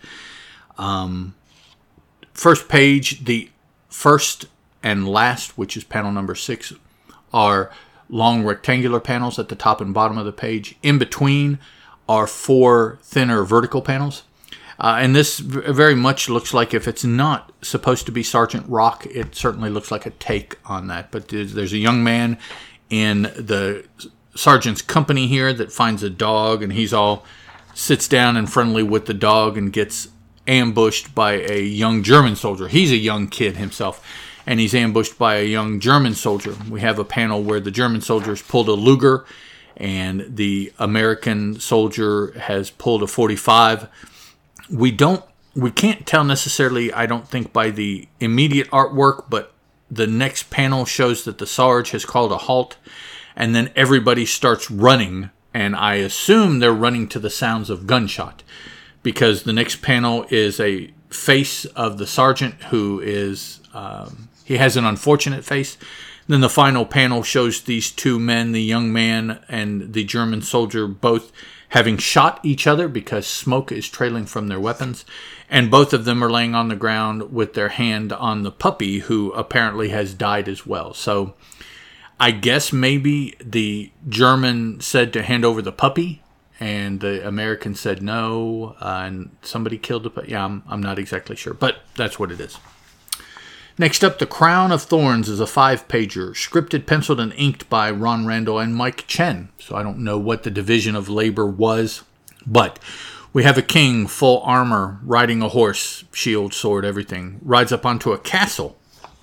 Speaker 1: Um, first page, the first and last, which is panel number six, are long rectangular panels at the top and bottom of the page. In between are four thinner vertical panels. Uh, and this very much looks like, if it's not supposed to be Sergeant Rock, it certainly looks like a take on that. But there's, there's a young man in the sergeant's company here that finds a dog, and he's all sits down and friendly with the dog and gets ambushed by a young German soldier. He's a young kid himself, and he's ambushed by a young German soldier. We have a panel where the German soldiers pulled a Luger, and the American soldier has pulled a forty-five. We don't, we can't tell necessarily, I don't think, by the immediate artwork, but the next panel shows that the Sarge has called a halt, and then everybody starts running, and I assume they're running to the sounds of gunshot, because the next panel is a face of the sergeant who is, um, he has an unfortunate face. Then the final panel shows these two men, the young man and the German soldier, both having shot each other because smoke is trailing from their weapons. And both of them are laying on the ground with their hand on the puppy, who apparently has died as well. So I guess maybe the German said to hand over the puppy, and the American said no, uh, and somebody killed the puppy. Yeah, I'm, I'm not exactly sure, but that's what it is. Next up, The Crown of Thorns is a five-pager, scripted, penciled, and inked by Ron Randall and Mike Chen. So I don't know what the division of labor was, but we have a king, full armor, riding a horse, shield, sword, everything, rides up onto a castle.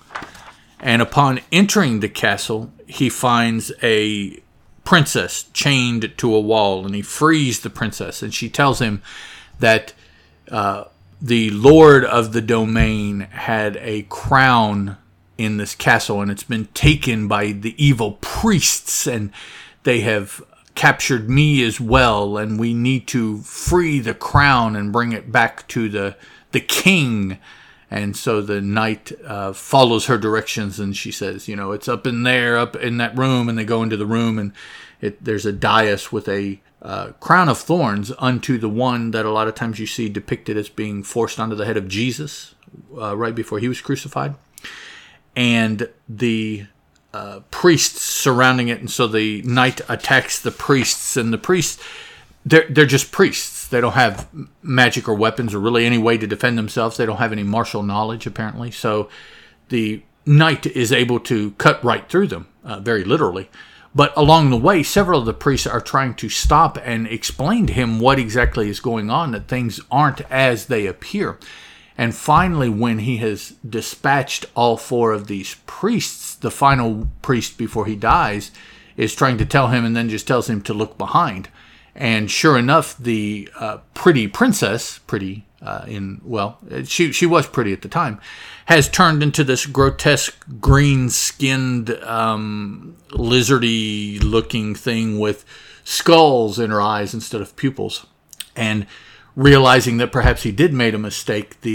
Speaker 1: And upon entering the castle, he finds a princess chained to a wall, and he frees the princess, and she tells him that uh, the lord of the domain had a crown in this castle, and it's been taken by the evil priests, and they have captured me as well, and we need to free the crown and bring it back to the the king. And so the knight uh, follows her directions, and she says, you know, it's up in there, up in that room. And they go into the room, and it, there's a dais with a uh, crown of thorns unto the one that a lot of times you see depicted as being forced onto the head of Jesus uh, right before he was crucified. And the uh, priests surrounding it. And so the knight attacks the priests, and the priests, they're, they're just priests. They don't have magic or weapons or really any way to defend themselves. They don't have any martial knowledge, apparently. So the knight is able to cut right through them, uh, very literally. But along the way, several of the priests are trying to stop and explain to him what exactly is going on, that things aren't as they appear. And finally, when he has dispatched all four of these priests, the final priest before he dies is trying to tell him, and then just tells him to look behind. And sure enough, the uh, pretty princess, pretty uh, in, well, she she was pretty at the time, has turned into this grotesque green-skinned, um, lizardy-looking thing with skulls in her eyes instead of pupils. And realizing that perhaps he did make a mistake, the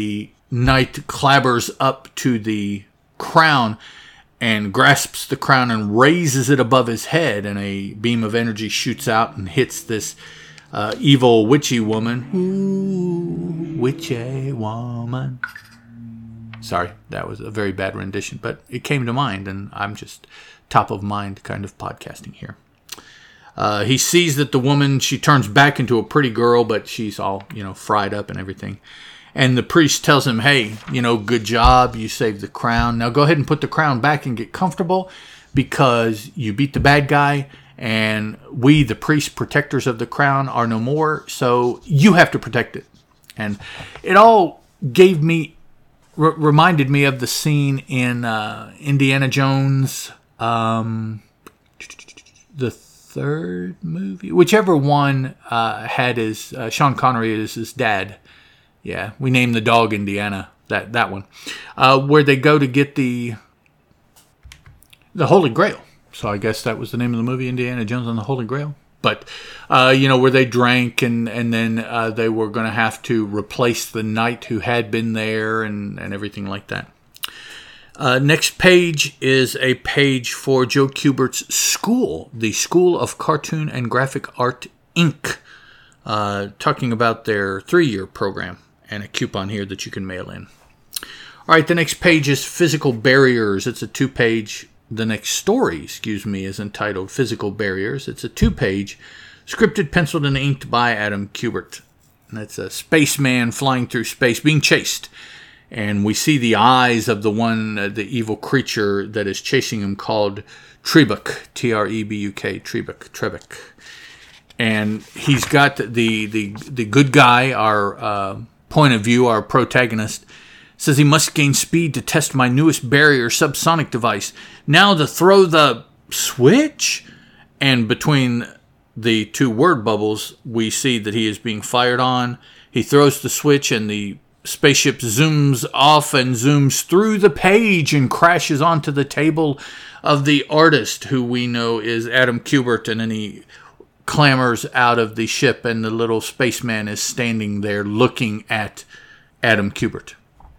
Speaker 1: knight clambers up to the crown and grasps the crown and raises it above his head, and a beam of energy shoots out and hits this uh, evil witchy woman. Ooh, witchy woman. Sorry, that was a very bad rendition, but it came to mind, and I'm just top of mind kind of podcasting here. Uh, he sees that the woman, she turns back into a pretty girl, but she's all, you know, fried up and everything. And the priest tells him, hey, you know, good job. You saved the crown. Now go ahead and put the crown back and get comfortable, because you beat the bad guy, and we, the priests, protectors of the crown, are no more. So you have to protect it. And it all gave me, r- reminded me of the scene in uh, Indiana Jones, um, the third movie, whichever one uh, had his uh, Sean Connery as his dad. Yeah, we named the dog Indiana. That that one, uh, where they go to get the the Holy Grail. So I guess that was the name of the movie, Indiana Jones and the Holy Grail. But uh, you know, where they drank and and then uh, they were going to have to replace the knight who had been there and and everything like that. Uh, next page is a page for Joe Kubert's school, the School of Cartoon and Graphic Art, Incorporated, uh, talking about their three-year program, and a coupon here that you can mail in. All right, the next page is Physical Barriers. It's a two-page, the next story, excuse me, is entitled Physical Barriers. It's a two-page, scripted, penciled, and inked by Adam Kubert. And it's a spaceman flying through space, being chased. And we see the eyes of the one, uh, the evil creature that is chasing him, called Trebuk, T R E B U K, Trebuk, Trebuk. And he's got the the the good guy, our uh, point of view, our protagonist, says he must gain speed to test my newest barrier subsonic device. Now to throw the switch. And between the two word bubbles, we see that he is being fired on. He throws the switch, and the spaceship zooms off and zooms through the page and crashes onto the table of the artist, who we know is Adam Kubert, and then he clambers out of the ship, and the little spaceman is standing there looking at Adam Kubert.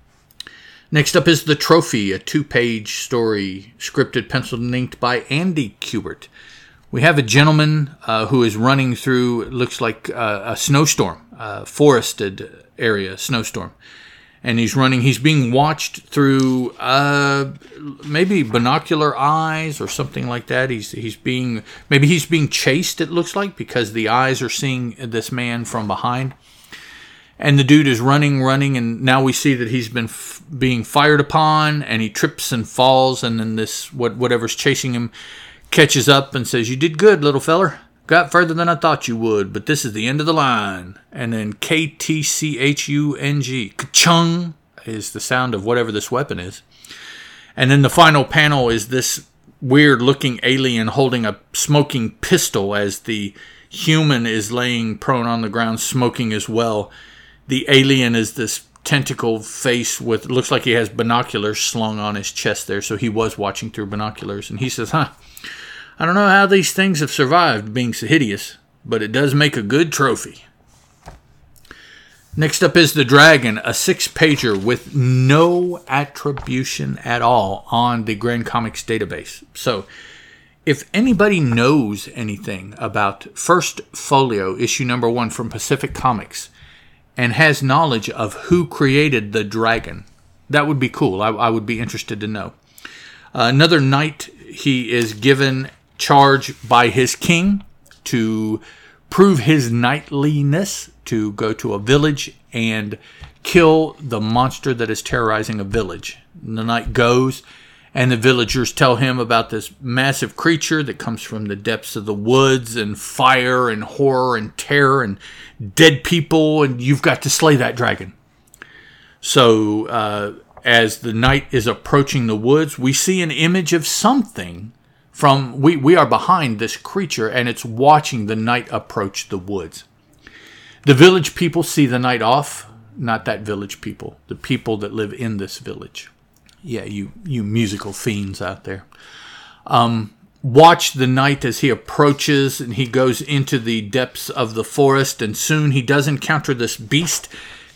Speaker 1: Next up is The Trophy, a two-page story, scripted, penciled, and inked by Andy Kubert. We have a gentleman uh, who is running through, it looks like uh, a snowstorm, a forested area, snowstorm. And he's running, he's being watched through uh, maybe binocular eyes or something like that. He's he's being, maybe he's being chased, it looks like, because the eyes are seeing this man from behind. And the dude is running, running, and now we see that he's been f- being fired upon, and he trips and falls, and then this, what whatever's chasing him, catches up and says, "You did good, little feller. Got further than I thought you would, but this is the end of the line." And then K T C H U N G, ka-chung, is the sound of whatever this weapon is. And then the final panel is this weird-looking alien holding a smoking pistol as the human is laying prone on the ground smoking as well. The alien is this tentacle face with, looks like he has binoculars slung on his chest there, so he was watching through binoculars. And he says, huh, I don't know how these things have survived being so hideous, but it does make a good trophy. Next up is The Dragon, a six-pager with no attribution at all on the Grand Comics database. So, if anybody knows anything about First Folio, issue number one from Pacific Comics, and has knowledge of who created The Dragon, that would be cool. I, I would be interested to know. Uh, another knight, he is given charge by his king to prove his knightliness, to go to a village and kill the monster that is terrorizing a village. And the knight goes, and the villagers tell him about this massive creature that comes from the depths of the woods, and fire and horror and terror and dead people, and you've got to slay that dragon. So uh, as the knight is approaching the woods, we see an image of something from, we, we are behind this creature, and it's watching the knight approach the woods. The village people see the knight off, not that village people, the people that live in this village. Yeah, you, you musical fiends out there. Um, watch the knight as he approaches, and he goes into the depths of the forest, and soon he does encounter this beast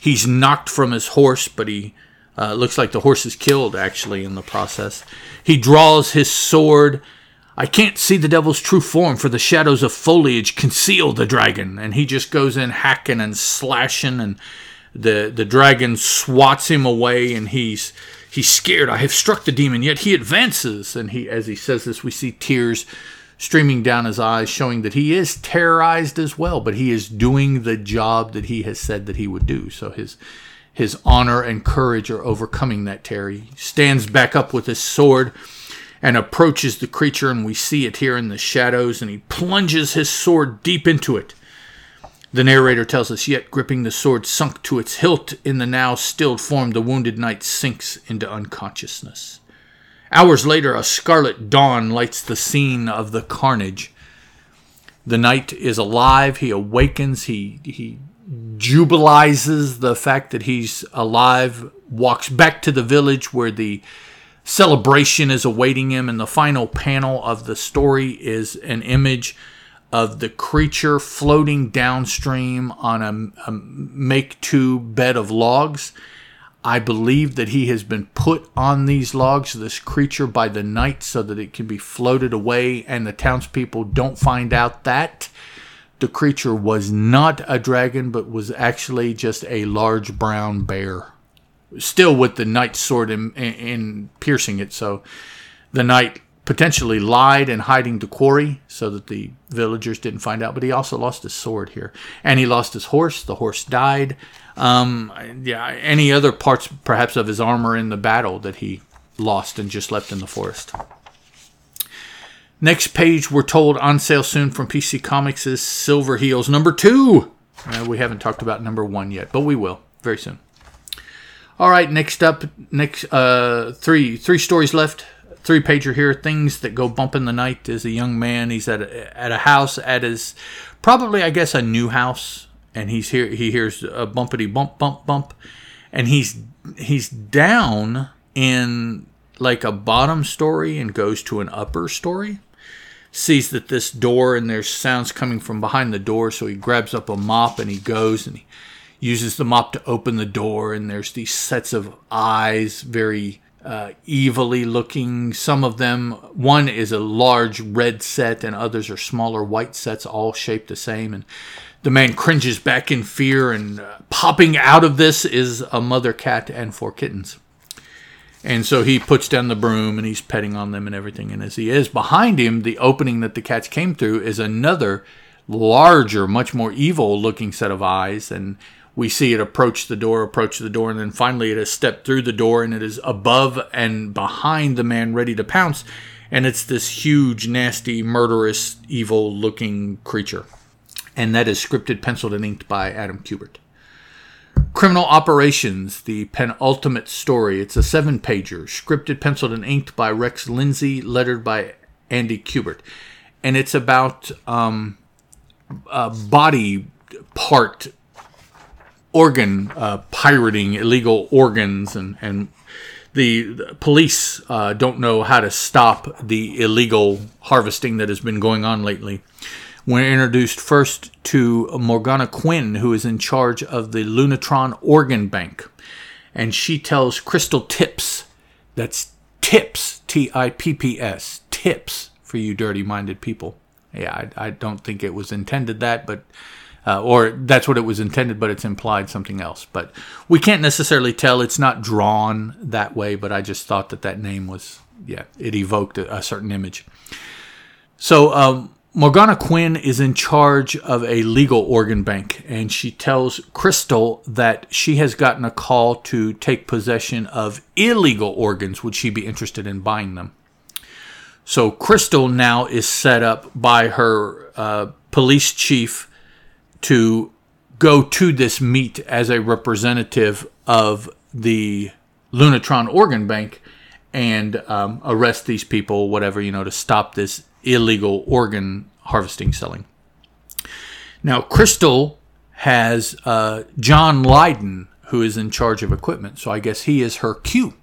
Speaker 1: He's knocked from his horse, but he uh, looks like the horse is killed, actually, in the process. He draws his sword. I can't see the devil's true form, for the shadows of foliage conceal the dragon. And he just goes in hacking and slashing, and the the dragon swats him away, and he's he's scared. I have struck the demon, yet he advances. And he, as he says this, we see tears streaming down his eyes, showing that he is terrorized as well, but he is doing the job that he has said that he would do. So his his honor and courage are overcoming that terror. He stands back up with his sword and approaches the creature, and we see it here in the shadows, and he plunges his sword deep into it. The narrator tells us, yet gripping the sword sunk to its hilt in the now stilled form, the wounded knight sinks into unconsciousness. Hours later, a scarlet dawn lights the scene of the carnage. The knight is alive. He awakens. He he jubilizes the fact that he's alive, walks back to the village where the celebration is awaiting him, and the final panel of the story is an image of the creature floating downstream on a, a make-to bed of logs. I believe that he has been put on these logs, this creature, by the knight so that it can be floated away, and the townspeople don't find out that the creature was not a dragon, but was actually just a large brown bear, still with the knight's sword in, in, in piercing it. So the knight potentially lied in hiding the quarry so that the villagers didn't find out, but he also lost his sword here, and he lost his horse. The horse died. Um, yeah, any other parts perhaps of his armor in the battle that he lost and just left in the forest. Next page, we're told, on sale soon from P C Comics, is Silver Heels number two. Uh, we haven't talked about number one yet, but we will very soon. All right, next up, next uh, three three stories left. Three pager here. Things that go bump in the night. Is a young man. He's at a, at a house at his probably I guess a new house. And he's here. He hears a bumpity bump, bump, bump, and he's he's down in like a bottom story and goes to an upper story. Sees that this door, and there's sounds coming from behind the door, so he grabs up a mop and he goes and he uses the mop to open the door. And there's these sets of eyes, very uh, evilly looking. Some of them, one is a large red set, and others are smaller white sets, all shaped the same. And the man cringes back in fear, and uh, popping out of this is a mother cat and four kittens. And so he puts down the broom, and he's petting on them and everything. And as he is, behind him, the opening that the cats came through is another larger, much more evil-looking set of eyes. And we see it approach the door, approach the door, and then finally it has stepped through the door, and it is above and behind the man, ready to pounce. And it's this huge, nasty, murderous, evil-looking creature. And that is scripted, penciled, and inked by Adam Kubert. Criminal Operations, the penultimate story. It's a seven-pager, scripted, penciled, and inked by Rex Lindsay, lettered by Andy Kubert. And it's about um, a body part organ uh, pirating, illegal organs, and, and the, the police uh, don't know how to stop the illegal harvesting that has been going on lately. We're introduced first to Morgana Quinn, who is in charge of the Lunatron Organ Bank. And she tells Crystal Tips, that's Tips, T I P P S, Tips, for you dirty-minded people. Yeah, I, I don't think it was intended that, but uh, or that's what it was intended, but it's implied something else. But we can't necessarily tell. It's not drawn that way, but I just thought that that name was, yeah, it evoked a, a certain image. So, um... Morgana Quinn is in charge of a legal organ bank, and she tells Crystal that she has gotten a call to take possession of illegal organs. Would she be interested in buying them? So Crystal now is set up by her uh, police chief to go to this meet as a representative of the Lunatron Organ Bank and um, arrest these people, whatever, you know, to stop this illegal organ harvesting, selling. Now, Crystal has uh, John Lydon, who is in charge of equipment. So I guess he is her Q.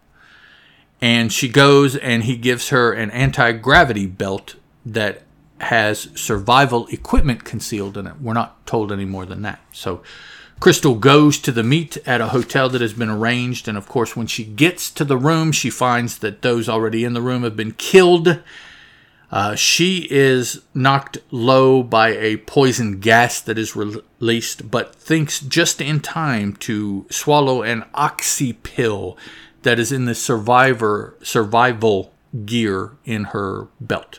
Speaker 1: And she goes and he gives her an anti-gravity belt that has survival equipment concealed in it. We're not told any more than that. So Crystal goes to the meet at a hotel that has been arranged, and of course when she gets to the room, she finds that those already in the room have been killed. Uh, she is knocked low by a poison gas that is re- released, but thinks just in time to swallow an oxy pill that is in the survivor survival gear in her belt.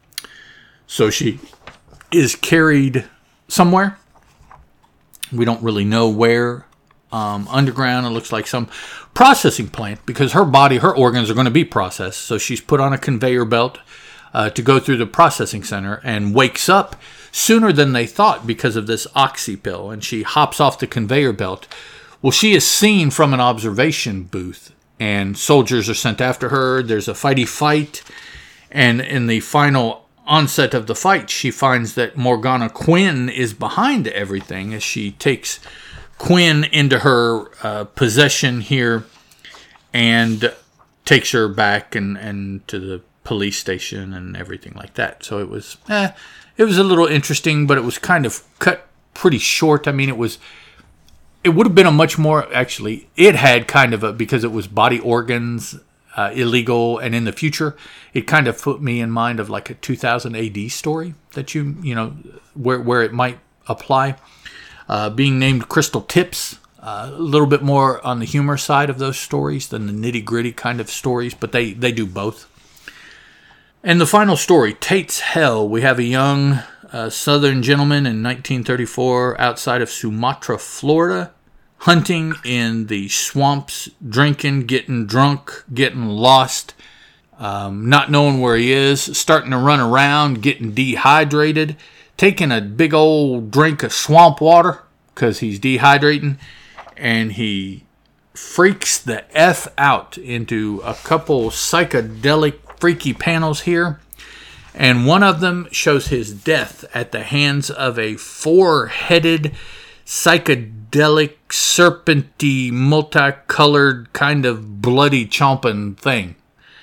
Speaker 1: So she is carried somewhere. We don't really know where. Um, underground, it looks like some processing plant, because her body, her organs are going to be processed. So she's put on a conveyor belt uh, to go through the processing center, and wakes up sooner than they thought because of this oxy pill. And she hops off the conveyor belt. Well, she is seen from an observation booth, and soldiers are sent after her. There's a fighty fight. And in the final onset of the fight, she finds that Morgana Quinn is behind everything as she takes Quinn into her uh, possession here and takes her back and, and to the police station and everything like that. So it was eh, it was a little interesting, but it was kind of cut pretty short. I mean, it was it would have been a much more, actually, it had kind of a, because it was body organs, Uh, illegal, and in the future, it kind of put me in mind of like a two thousand A D story that you, you know, where where it might apply. Uh, being named Crystal Tips, uh, a little bit more on the humor side of those stories than the nitty-gritty kind of stories, but they, they do both. And the final story, Tate's Hell. We have a young uh, southern gentleman in nineteen thirty-four outside of Sumatra, Florida, hunting in the swamps, drinking, getting drunk, getting lost, um, not knowing where he is, starting to run around, getting dehydrated, taking a big old drink of swamp water because he's dehydrating, and he freaks the F out into a couple psychedelic freaky panels here. And one of them shows his death at the hands of a four-headed psychedelic, serpenty, multicolored, kind of bloody chomping thing.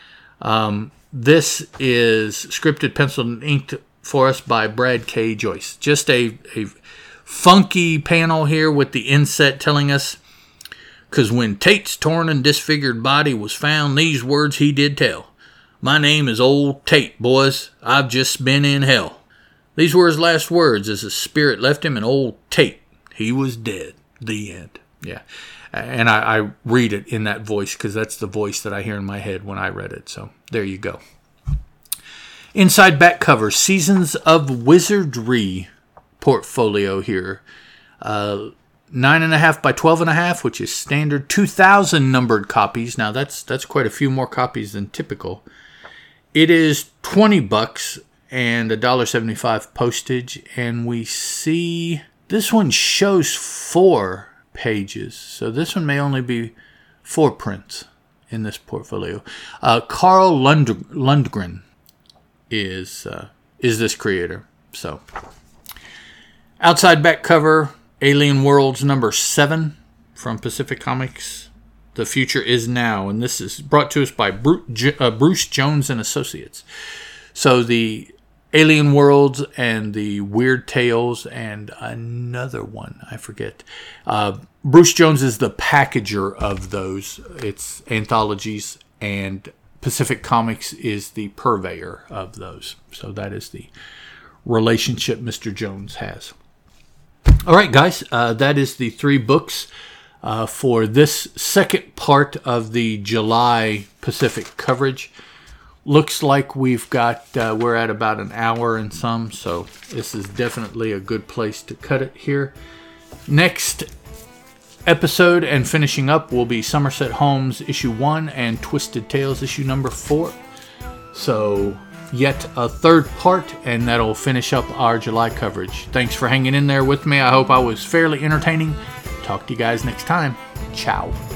Speaker 1: Um, this is scripted, penciled, and inked for us by Brad K. Joyce. Just a, a funky panel here with the inset telling us, because when Tate's torn and disfigured body was found, these words he did tell. My name is Old Tate, boys. I've just been in hell. These were his last words as his spirit left him, and Old Tate, he was dead. The end. Yeah. And I, I read it in that voice because that's the voice that I hear in my head when I read it. So there you go. Inside back cover, Seasons of Wizardry portfolio here. Uh, nine and a half by twelve and a half, which is standard. two thousand numbered copies. Now that's that's quite a few more copies than typical. It is twenty bucks and one dollar seventy-five postage. And we see this one shows four pages. So this one may only be four prints in this portfolio. Uh, Carl Lund- Lundgren is uh, is this creator. So outside back cover, Alien Worlds number seven from Pacific Comics. The Future Is Now, and this is brought to us by Bruce Jones and Associates. So the Alien Worlds and the Weird Tales and another one, I forget. Uh, Bruce Jones is the packager of those. It's anthologies, and Pacific Comics is the purveyor of those. So that is the relationship Mister Jones has. All right, guys, uh, that is the three books uh, for this second part of the July Pacific coverage. Looks like we've got, uh, we're at about an hour and some, so this is definitely a good place to cut it here. Next episode and finishing up will be Somerset Holmes issue one and Twisted Tales issue number four. So yet a third part, and that'll finish up our July coverage. Thanks for hanging in there with me. I hope I was fairly entertaining. Talk to you guys next time. Ciao.